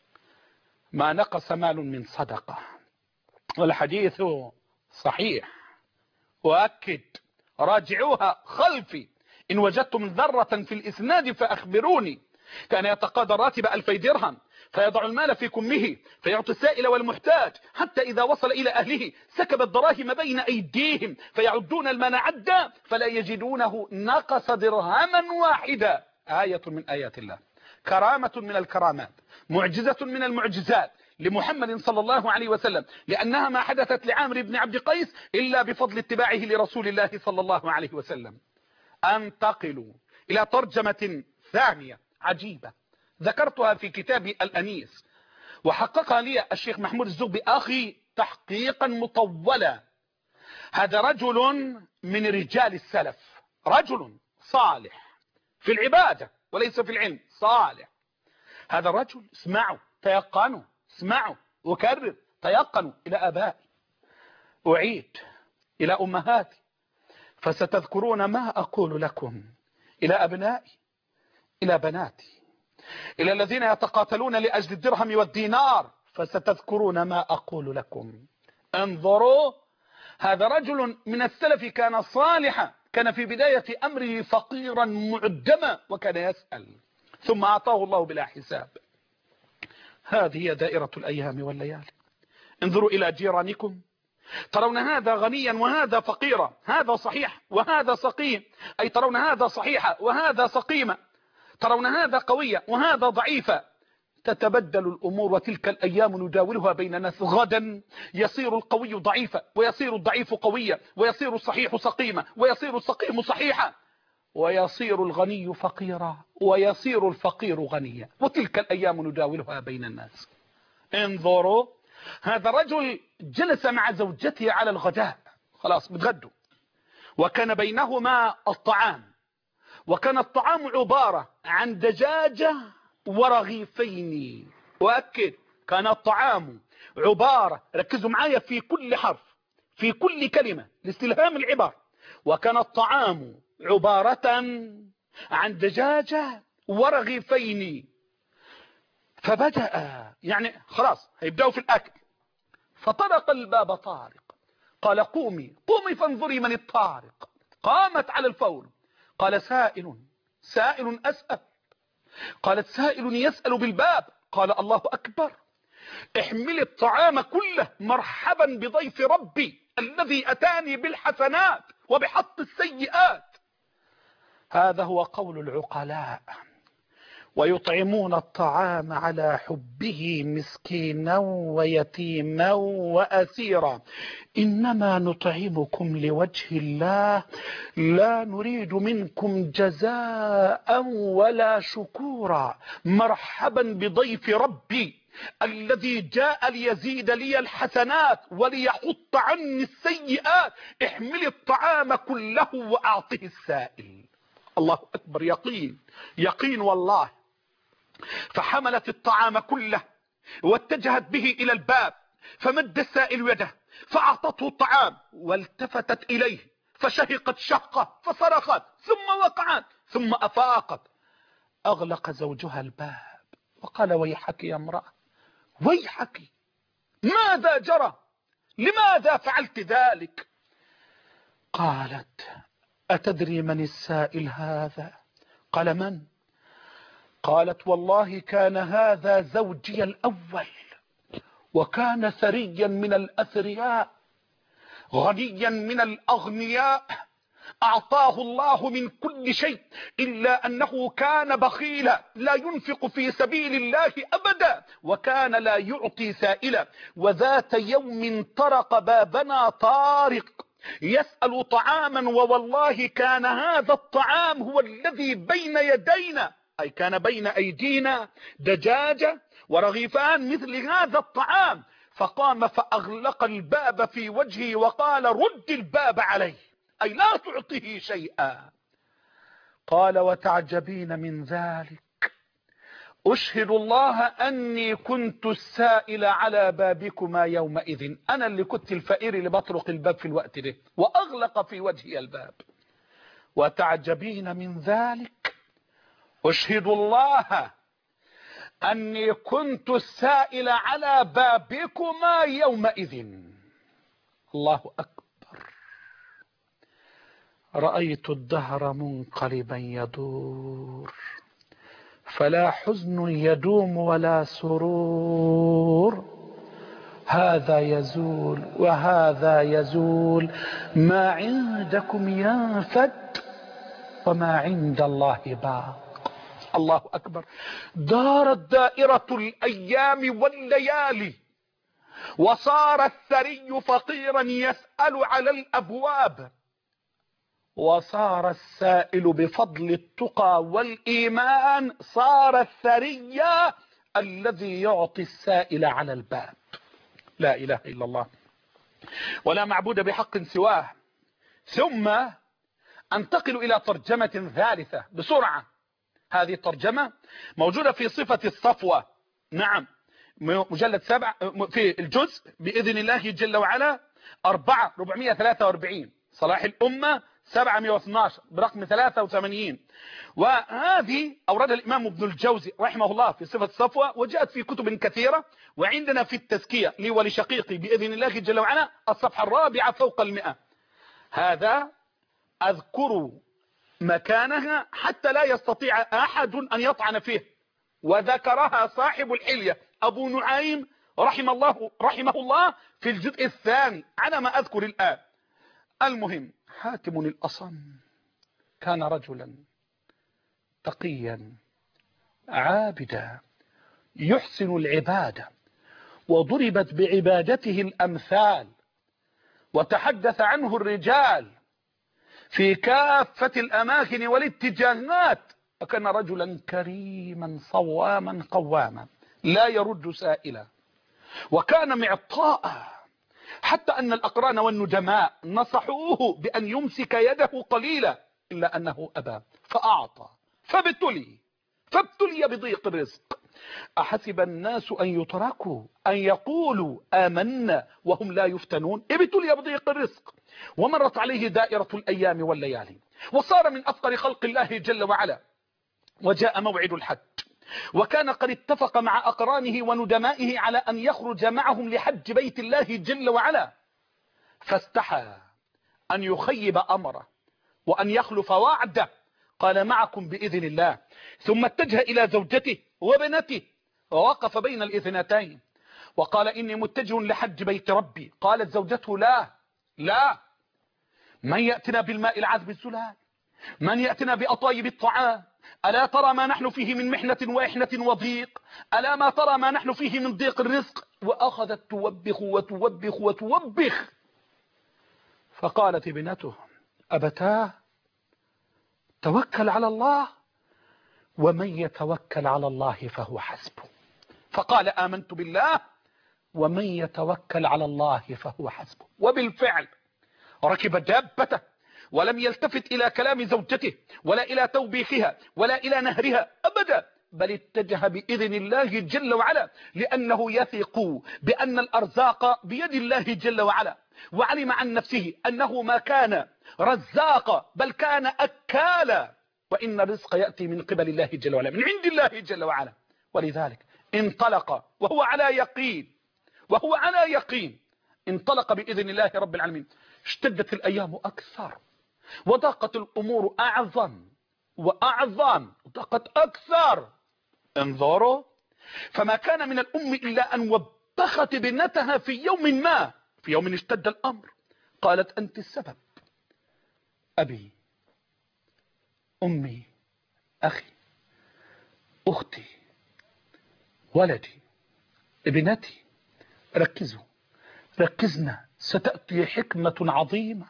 A: ما نقص مال من صدقة، والحديث صحيح، وأكد راجعوها خلفي إن وجدتم ذرة في الإسناد فأخبروني. كان يتقاضى راتب ألفي درهم، فيضع المال في كمه، فيعطي السائل والمحتاج، حتى إذا وصل إلى أهله سكب الدراهم بين أيديهم، فيعدون المال عدا فلا يجدونه، نقص درهما واحدا. آية من آيات الله، كرامة من الكرامات، معجزة من المعجزات لمحمد صلى الله عليه وسلم، لأنها ما حدثت لعامر بن عبد قيس إلا بفضل اتباعه لرسول الله صلى الله عليه وسلم. أنتقل إلى ترجمة ثانية عجيبة ذكرتها في كتابي الأنيس، وحققها لي الشيخ محمود الزغبي أخي تحقيقا مطولا. هذا رجل من رجال السلف، رجل صالح في العبادة وليس في العلم، صالح. هذا الرجل اسمعوا تيقنوا، اسمعوا وكرر تيقنوا، إلى آبائي أعيد، إلى أمهاتي، فستذكرون ما أقول لكم، إلى أبنائي، إلى بناتي، إلى الذين يتقاتلون لأجل الدرهم والدينار، فستذكرون ما أقول لكم. انظروا، هذا رجل من السلف كان صالحا، كان في بداية أمره فقيرا معدما، وكان يسأل، ثم أعطاه الله بلا حساب. هذه هي دائرة الأيام والليالي. انظروا إلى جيرانكم، ترون هذا غنيا وهذا فقيرا، هذا صحيح وهذا سقيم، أي ترون هذا صحيحا وهذا سقيما، ترون هذا قويا وهذا ضعيفا. تتبدل الأمور، وتلك الأيام نداولها بين الناس. غدا يصير القوي ضعيفا، ويصير الضعيف قويا، ويصير الصحيح سقيما، ويصير السقيم صحيحا، ويصير الغني فقيرا، ويصير الفقير غنيا، وتلك الأيام نداولها بين الناس. انظروا، هذا رجل جلس مع زوجته على الغداء، خلاص بتغدوا، وكان بينهما الطعام، وكان الطعام عبارة عن دجاجة ورغيفين. وأكد، كان الطعام عبارة، ركزوا معايا في كل حرف في كل كلمة لاستلهام العبارة، وكان الطعام عبارة عن دجاجة ورغيفين. فبدأ يعني خلاص هيبدأوا في الأكل، فطرق الباب طارق، قال قومي قومي فانظري من الطارق. قامت على الفور، قال سائل سائل أسأل. قالت سائل يسأل بالباب، قال الله أكبر، احمل الطعام كله، مرحبا بضيف ربي الذي أتاني بالحسنات وبحط السيئات. هذا هو قول العقلاء، ويطعمون الطعام على حبه مسكينا ويتيما وأسيرا إنما نطعمكم لوجه الله لا نريد منكم جزاء ولا شكورا مرحبا بضيف ربي الذي جاء ليزيد لي الحسنات وليحط عني السيئات. احمل الطعام كله وأعطه السائل. الله أكبر. يقين يقين والله. فحملت الطعام كله واتجهت به إلى الباب، فمد السائل يده فأعطته الطعام والتفتت إليه فشهقت شهقة فصرخت ثم وقعت ثم أفاقت. أغلق زوجها الباب وقال ويحك يا امرأة ويحك، ماذا جرى؟ لماذا فعلت ذلك؟ قالت أتدري من السائل هذا؟ قال من؟ قالت والله كان هذا زوجي الأول، وكان ثريا من الأثرياء غنيا من الأغنياء، أعطاه الله من كل شيء إلا أنه كان بخيلا لا ينفق في سبيل الله أبدا، وكان لا يعطي سائلا. وذات يوم طرق بابنا طارق يسأل طعاما، ووالله كان هذا الطعام هو الذي بين يدينا، أي كان بين أيدينا دجاجة ورغيفان مثل هذا الطعام. فقام فأغلق الباب في وجهه وقال رد الباب عليه، أي لا تعطيه شيئا. قال وتعجبين من ذلك؟ أشهد الله أني كنت السائل على بابكما يومئذ، أنا اللي كنت الفقير اللي بطرق الباب في الوقت ده، وأغلق في وجهي الباب. وتعجبين من ذلك؟ أشهد الله أني كنت السائل على بابكما يومئذ. الله أكبر. رأيت الدهر منقلبا يدور، فلا حزن يدوم ولا سرور، هذا يزول وهذا يزول، ما عندكم ينفد وما عند الله باق. الله أكبر. دارت دائرة الأيام والليالي، وصار الثري فقيرا يسأل على الأبواب، وصار السائل بفضل التقى والإيمان صار الثري الذي يعطي السائل على الباب. لا إله إلا الله ولا معبود بحق سواه. ثم أنتقل إلى ترجمة ثالثة بسرعة. هذه الترجمة موجودة في صفة الصفوة، نعم، مجلد سبع في الجزء بإذن الله جل وعلا أربعة أربعمائة وثلاثة وأربعين، صلاح الأمة سبعمائة واثني عشر برقم ثلاثة وثمانين. وهذه أورد الإمام ابن الجوزي رحمه الله في صفة الصفوة، وجاءت في كتب كثيرة، وعندنا في التزكية لي ولشقيقي بإذن الله جل وعلا الصفحة الرابعة فوق المئة. هذا أذكر مكانها حتى لا يستطيع أحد أن يطعن فيه، وذكرها صاحب الحلية أبو نعيم رحمه الله رحمه الله في الجزء الثاني على ما أذكر الآن. المهم، حاتم الأصم كان رجلا تقيا عابدا يحسن العبادة، وضربت بعبادته الأمثال، وتحدث عنه الرجال في كافة الأماكن والاتجاهات. وكان رجلا كريما صواما قواما لا يرد سائلا، وكان معطاء، حتى أن الأقران والندماء نصحوه بأن يمسك يده قليلا، إلا أنه أبى فأعطى فابتلي فابتلي بضيق الرزق. أحسب الناس أن يتركوا أن يقولوا آمنا وهم لا يفتنون؟ ابتلي بضيق الرزق. ومرت عليه دائرة الأيام والليالي، وصار من أفقر خلق الله جل وعلا. وجاء موعد الحج، وكان قد اتفق مع أقرانه وندمائه على أن يخرج معهم لحج بيت الله جل وعلا، فاستحى أن يخيب أمره وأن يخلف وعده، قال معكم بإذن الله. ثم اتجه إلى زوجته وبنته، ووقف بين الإذنتين وقال إني متجه لحج بيت ربي. قالت زوجته لا لا، من يأتنا بالماء العذب الزلال، من يأتنا بأطايب الطعام؟ ألا ترى ما نحن فيه من محنة وإحنة وضيق؟ ألا ما ترى ما نحن فيه من ضيق الرزق؟ وأخذت توبخ وتوبخ وتوبخ. فقالت ابنته: أبتاه توكل على الله، ومن يتوكل على الله فهو حسبه. فقال: آمنت بالله، ومن يتوكل على الله فهو حسبه. وبالفعل ركب دابته ولم يلتفت إلى كلام زوجته ولا إلى توبيخها ولا إلى نهرها أبدا، بل اتجه بإذن الله جل وعلا، لأنه يثق بأن الأرزاق بيد الله جل وعلا، وعلم عن نفسه أنه ما كان رزاق بل كان أكالا، وإن الرزق يأتي من قبل الله جل وعلا، من عند الله جل وعلا. ولذلك انطلق وهو على يقين وهو على يقين انطلق بإذن الله رب العالمين. اشتدت الأيام أكثر، وضاقت الأمور أعظم وأعظم، وضاقت أكثر. انظروا، فما كان من الأم إلا أن وبخت ابنتها في يوم ما، في يوم اشتد الأمر، قالت: أنت السبب، أبي، أمي، أخي، أختي، ولدي، ابنتي، ركزوا ركزنا، ستأتي حكمة عظيمة،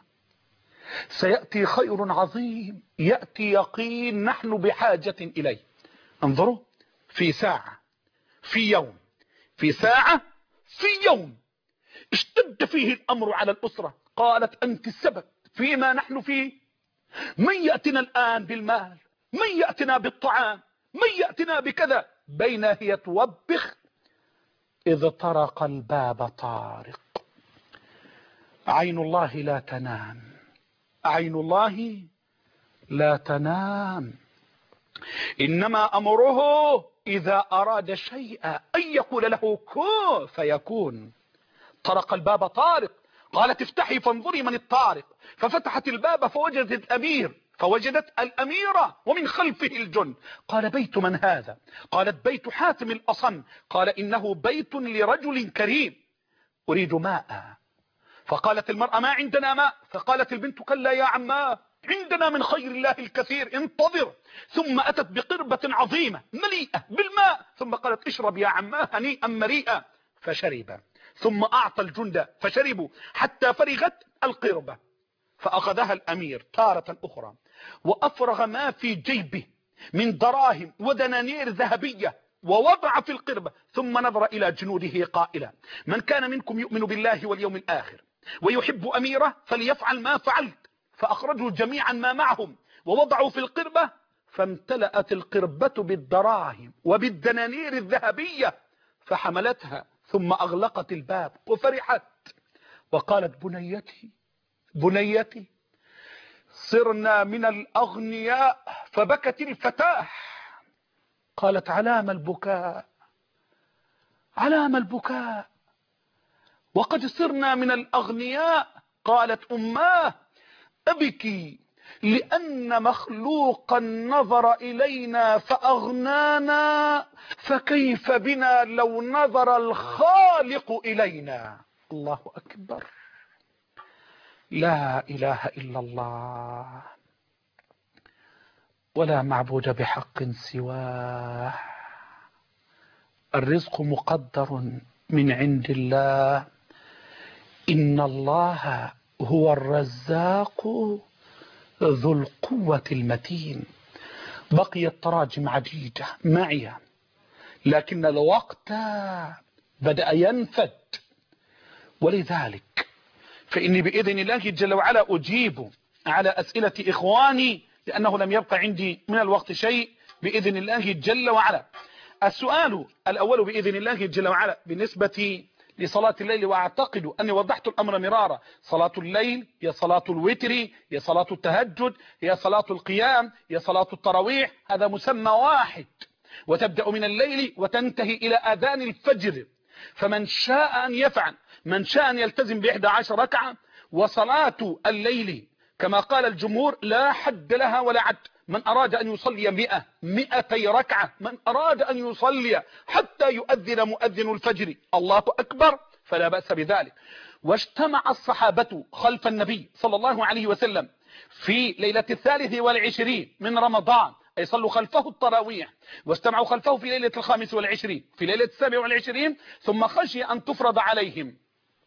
A: سيأتي خير عظيم، يأتي يقين نحن بحاجة إليه. انظروا، في ساعة، في يوم، في ساعة، في يوم اشتد فيه الأمر على الأسرة. قالت: أنت السبب فيما نحن فيه. من يأتنا الآن بالمال؟ من يأتنا بالطعام؟ من يأتنا بكذا؟ بين هي توبخ إذ طرق الباب طارق. عين الله لا تنام، عين الله لا تنام، إنما أمره إذا أراد شيئا أن يقول له كن فيكون. طرق الباب طارق، قالت: افتحي فانظري من الطارق. ففتحت الباب فوجدت الأمير، فوجدت الأميرة ومن خلفه الجن. قال: بيت من هذا؟ قالت: بيت حاتم الأصم. قال: إنه بيت لرجل كريم، أريد ماء. فقالت المرأة: ما عندنا ماء. فقالت البنت: كلا يا عماه، عندنا من خير الله الكثير، انتظر. ثم أتت بقربة عظيمة مليئة بالماء، ثم قالت: اشرب يا عماه هنيئا مريئا. فشرب، ثم أعطى الجند فشربوا حتى فرغت القربة. فأخذها الأمير تارة أخرى وأفرغ ما في جيبه من دراهم ودنانير ذهبية ووضع في القربة، ثم نظر إلى جنوده قائلا: من كان منكم يؤمن بالله واليوم الآخر ويحب أميره فليفعل ما فعلت. فأخرجوا جميعا ما معهم ووضعوا في القربة، فامتلأت القربة بالدراهم وبالدنانير الذهبية، فحملتها ثم أغلقت الباب وفرحت وقالت: بنيتي بنيتي صرنا من الأغنياء. فبكت الفتاة، قالت: علام البكاء، علام البكاء، وقد صرنا من الأغنياء. قالت أماه: أبكي لأن مخلوقا نظر إلينا فأغنانا، فكيف بنا لو نظر الخالق إلينا. الله أكبر، لا إله إلا الله، ولا معبود بحق سواه. الرزق مقدر من عند الله، إن الله هو الرزاق ذو القوة المتين. بقيت تراجم عديدة معي، لكن الوقت بدأ ينفد، ولذلك فإني بإذن الله جل وعلا أجيب على أسئلة إخواني، لأنه لم يبقى عندي من الوقت شيء بإذن الله جل وعلا. السؤال الأول بإذن الله جل وعلا بالنسبة لصلاة الليل، وأعتقد أني وضحت الأمر مرارا. صلاة الليل هي صلاة الوتر، هي صلاة التهجد، هي صلاة القيام، هي صلاة التراويح، هذا مسمى واحد، وتبدأ من الليل وتنتهي إلى أذان الفجر. فمن شاء أن يفعل، من شاء أن يلتزم بإحدى عشر ركعة. وصلاة الليل كما قال الجمهور لا حد لها ولا عد، من أراد أن يصلي مئة مئتي ركعة، من أراد أن يصلي حتى يؤذن مؤذن الفجر الله أكبر فلا بأس بذلك. واجتمع الصحابة خلف النبي صلى الله عليه وسلم في ليلة الثالث والعشرين من رمضان، أي صلوا خلفه التراويح واجتمعوا خلفه في ليلة الخامس والعشرين في ليلة السابع والعشرين، ثم خشي أن تفرض عليهم.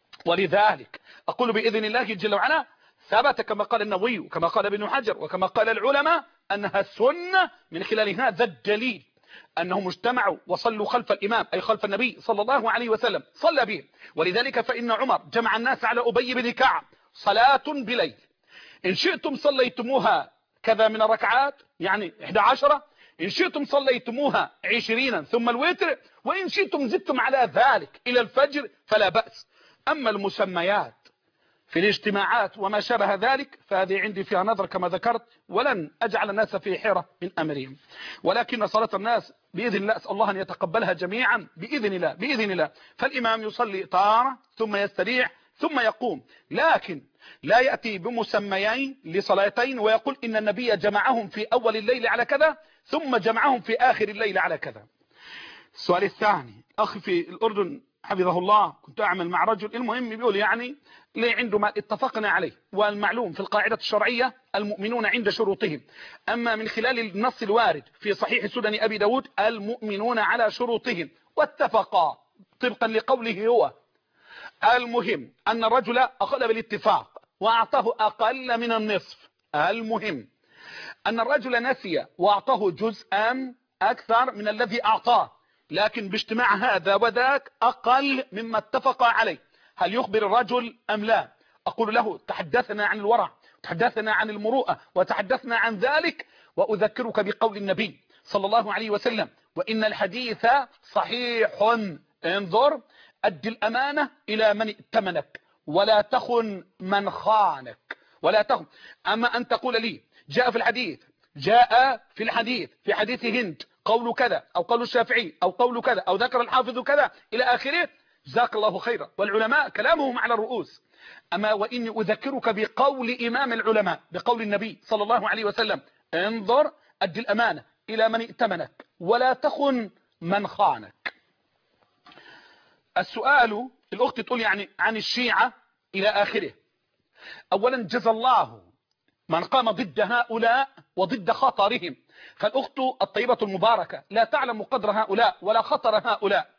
A: ولذلك أقول بإذن الله جل وعلا ثبت كما قال النووي وكما قال ابن حجر وكما قال العلماء أنها سنة من خلال هذا الدليل أنهم اجتمعوا وصلوا خلف الإمام، أي خلف النبي صلى الله عليه وسلم صلى به. ولذلك فإن عمر جمع الناس على أبي بن كعب صلاة بليل، إن شئتم صليتموها كذا من الركعات يعني إحدى عشرة، إن شئتم صليتموها عشرين ثم الوتر، وإن شئتم زدتم على ذلك إلى الفجر فلا بأس. أما المسميات في الاجتماعات وما شابه ذلك فهذه عندي فيها نظر كما ذكرت، ولن أجعل الناس في حيرة من أمرهم، ولكن صلاة الناس بإذن الله أسأل الله أن يتقبلها جميعا بإذن الله بإذن الله. فالإمام يصلي طارة ثم يستريح ثم يقوم، لكن لا يأتي بمسميين لصلاتين ويقول إن النبي جمعهم في أول الليل على كذا ثم جمعهم في آخر الليل على كذا. السؤال الثاني، أخي في الأردن حفظه الله كنت أعمل مع رجل، المهم بيقول يعني ليه عنده ما اتفقنا عليه، والمعلوم في القاعدة الشرعية المؤمنون عند شروطهم، أما من خلال النص الوارد في صحيح سنن أبي داود المؤمنون على شروطهم واتفقا طبقا لقوله هو. المهم أن الرجل أخذ بالاتفاق وأعطاه أقل من النصف، المهم أن الرجل نسي وأعطاه جزءا أكثر من الذي أعطاه، لكن باجتماع هذا وذاك أقل مما اتفق عليه، هل يخبر الرجل أم لا؟ أقول له تحدثنا عن الورع، تحدثنا عن المروءة، وتحدثنا عن ذلك، وأذكرك بقول النبي صلى الله عليه وسلم وإن الحديث صحيح، انظر أد الأمانة إلى من ائتمنك ولا تخن من خانك ولا تخن. أما أن تقول لي جاء في الحديث جاء في الحديث في حديث هند قول كذا أو قول الشافعي أو قول كذا أو ذكر الحافظ كذا إلى آخره، جزاك الله خيرا، والعلماء كلامهم على الرؤوس. أما وإني أذكرك بقول إمام العلماء بقول النبي صلى الله عليه وسلم انظر أد الأمانة إلى من ائتمنك ولا تخن من خانك. السؤال الأخت تقول يعني عن الشيعة إلى آخره. أولا جزا الله من قام ضد هؤلاء وضد خطرهم، فالأخت الطيبة المباركة لا تعلم قدر هؤلاء ولا خطر هؤلاء.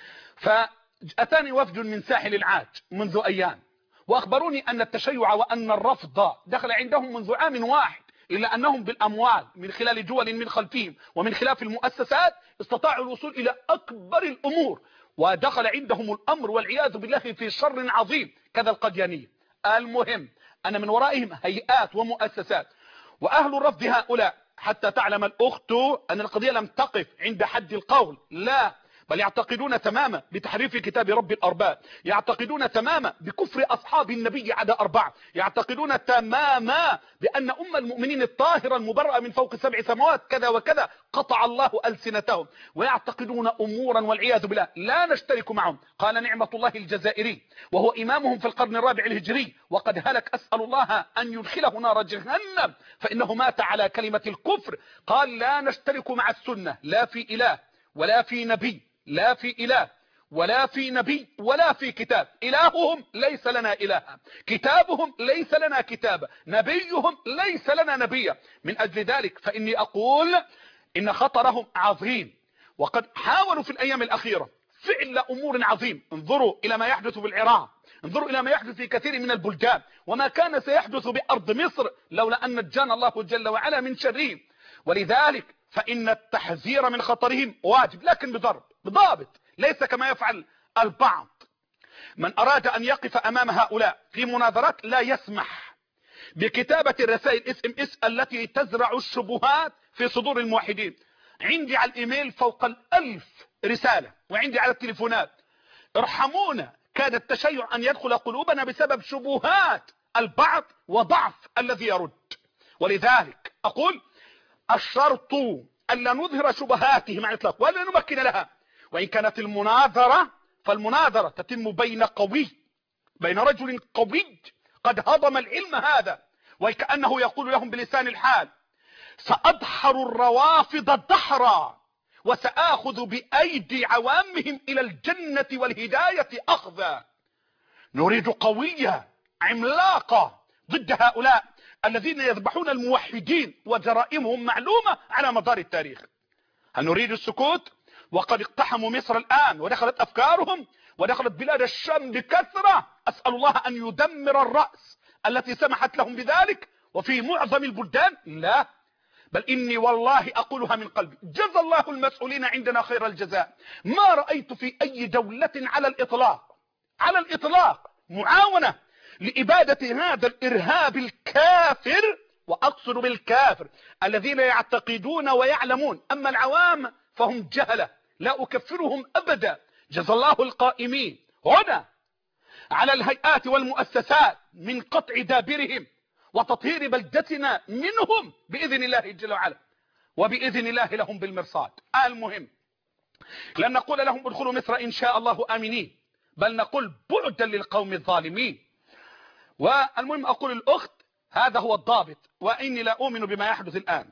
A: فأتاني وفد من ساحل العاج منذ أيام وأخبروني أن التشيع وأن الرفض دخل عندهم منذ عام واحد، إلا أنهم بالأموال من خلال دول من خلفهم ومن خلاف المؤسسات استطاعوا الوصول إلى أكبر الأمور، ودخل عندهم الأمر والعياذ بالله في شر عظيم كذا القديانية. المهم أن من ورائهم هيئات ومؤسسات، وأهل الرفض هؤلاء حتى تعلم الأخت أن القضية لم تقف عند حد القول، لا، بل يعتقدون تماما بتحريف كتاب رب الأرباب، يعتقدون تماما بكفر أصحاب النبي عدا أربعة، يعتقدون تماما بأن أم المؤمنين الطاهرة المبرأة من فوق سبع سماوات كذا وكذا قطع الله ألسنتهم، ويعتقدون أمورا والعياذ بالله لا نشترك معهم. قال نعمة الله الجزائري وهو إمامهم في القرن الرابع الهجري وقد هلك، أسأل الله أن يدخله نار جهنم فإنه مات على كلمة الكفر، قال لا نشترك مع السنة لا في إله ولا في نبي، لا في إله ولا في نبي ولا في كتاب، إلههم ليس لنا إلها، كتابهم ليس لنا كتابا، نبيهم ليس لنا نبيا. من أجل ذلك فإني أقول إن خطرهم عظيم، وقد حاولوا في الأيام الأخيرة فعل أمور عظيم. انظروا إلى ما يحدث في العراق، انظروا إلى ما يحدث في كثير من البلدان، وما كان سيحدث بأرض مصر لولا أن نجانا الله جل وعلا من شرهم. ولذلك فإن التحذير من خطرهم واجب، لكن بضرب بضابط، ليس كما يفعل البعض. من أراد أن يقف أمام هؤلاء في مناظرات لا يسمح بكتابة الرسائل اس ام اس التي تزرع الشبهات في صدور الموحدين. عندي على الإيميل فوق الألف رسالة، وعندي على التليفونات. ارحمونا، كاد التشيع أن يدخل قلوبنا بسبب شبهات البعض وضعف الذي يرد. ولذلك أقول الشرط ألا نظهر شبهاتهم على الإطلاق ولا نمكن لها، وإن كانت المناظرة فالمناظرة تتم بين قوي، بين رجل قوي قد هضم العلم هذا، وكأنه يقول لهم بلسان الحال سأدحر الروافض دحرا وسآخذ بأيدي عوامهم إلى الجنة والهداية أخذا. نريد قوية عملاقة ضد هؤلاء، الذين يذبحون الموحدين وجرائمهم معلومة على مدار التاريخ. هل نريد السكوت وقد اقتحموا مصر الآن ودخلت أفكارهم ودخلت بلاد الشام بكثرة؟ أسأل الله أن يدمر الرأس التي سمحت لهم بذلك وفي معظم البلدان. لا، بل إني والله أقولها من قلبي، جزى الله المسؤولين عندنا خير الجزاء. ما رأيت في أي دولة على الإطلاق على الإطلاق معاونة لإبادة هذا الإرهاب الكافر، وأقصد بالكافر الذين يعتقدون ويعلمون، أما العوام فهم جهلة لا أكفرهم أبدا. جزى الله القائمين هنا على الهيئات والمؤسسات من قطع دابرهم وتطهير بلدتنا منهم بإذن الله جل وعلا، وبإذن الله لهم بالمرصاد. المهم لن نقول لهم ادخلوا مصر إن شاء الله آمنين، بل نقول بعدا للقوم الظالمين. والمهم أقول الأخت هذا هو الضابط، وإني لا أؤمن بما يحدث الآن.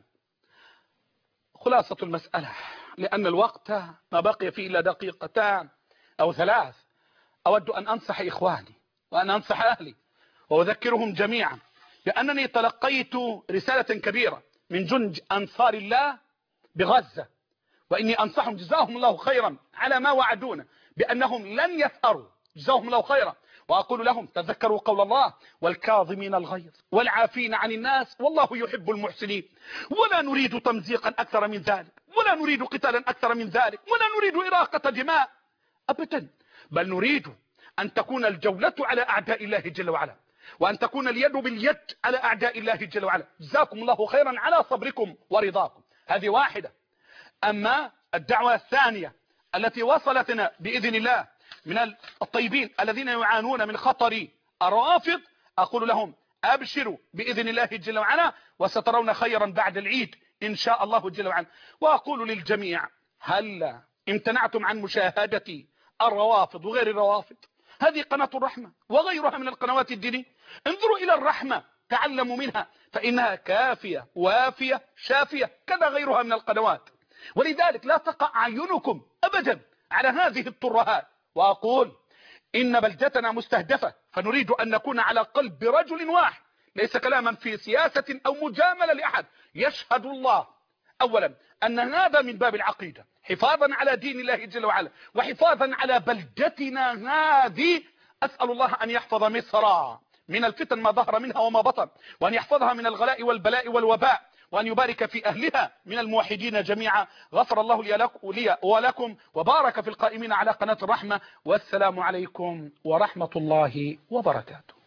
A: خلاصة المسألة، لأن الوقت ما بقي فيه إلا دقيقتان أو ثلاث، أود أن أنصح إخواني وأن أنصح أهلي وأذكرهم جميعا بأنني تلقيت رسالة كبيرة من جند أنصار الله بغزة، وإني أنصحهم جزاهم الله خيرا على ما وعدونا بأنهم لن يثأروا، جزاهم الله خيرا. وأقول لهم تذكروا قول الله والكاظمين الغيظ والعافين عن الناس والله يحب المحسنين. ولا نريد تمزيقا أكثر من ذلك، ولا نريد قتالا أكثر من ذلك، ولا نريد إراقة دماء أبدا، بل نريد أن تكون الجولة على أعداء الله جل وعلا، وأن تكون اليد باليد على أعداء الله جل وعلا. جزاكم الله خيرا على صبركم ورضاكم. هذه واحدة. أما الدعوة الثانية التي وصلتنا بإذن الله من الطيبين الذين يعانون من خطر الروافض، أقول لهم أبشروا بإذن الله جل وعلا وسترون خيرا بعد العيد إن شاء الله جل وعلا. وأقول للجميع هل امتنعتم عن مشاهدة الروافض وغير الروافض؟ هذه قناة الرحمة وغيرها من القنوات الدينية، انظروا إلى الرحمة تعلموا منها فإنها كافية وافية شافية كذا غيرها من القنوات. ولذلك لا تقع أعينكم أبدا على هذه الترهات. وأقول إن بلدتنا مستهدفة، فنريد أن نكون على قلب رجل واحد، ليس كلاما في سياسة أو مجاملة لأحد. يشهد الله أولا أن هذا من باب العقيدة، حفاظا على دين الله جل وعلا وحفاظا على بلدتنا هذه. أسأل الله أن يحفظ مصر من الفتن ما ظهر منها وما بطن، وأن يحفظها من الغلاء والبلاء والوباء، وأن يبارك في أهلها من الموحدين جميعا. غفر الله لي ولكم وبارك في القائمين على قناة الرحمة، والسلام عليكم ورحمة الله وبركاته.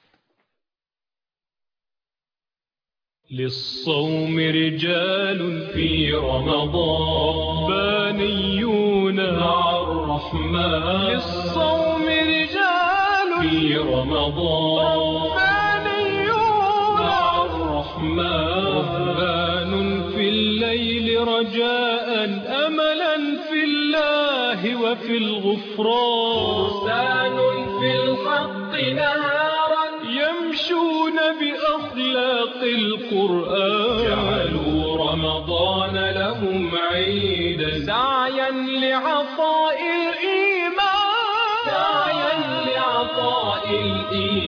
E: للصوم رجال في رمضان بانيون مع الرحمن. للصوم رجال في رمضان بانيون مع الرحمن. رهبان في الليل رجاء أملا في الله وفي الغفران. فرسان في الحق نهارا يمشون بأخلاق القرآن. جعلوا رمضان لهم عيدا سعيا لعطاء الإيمان. سعيا لعطاء الإيمان.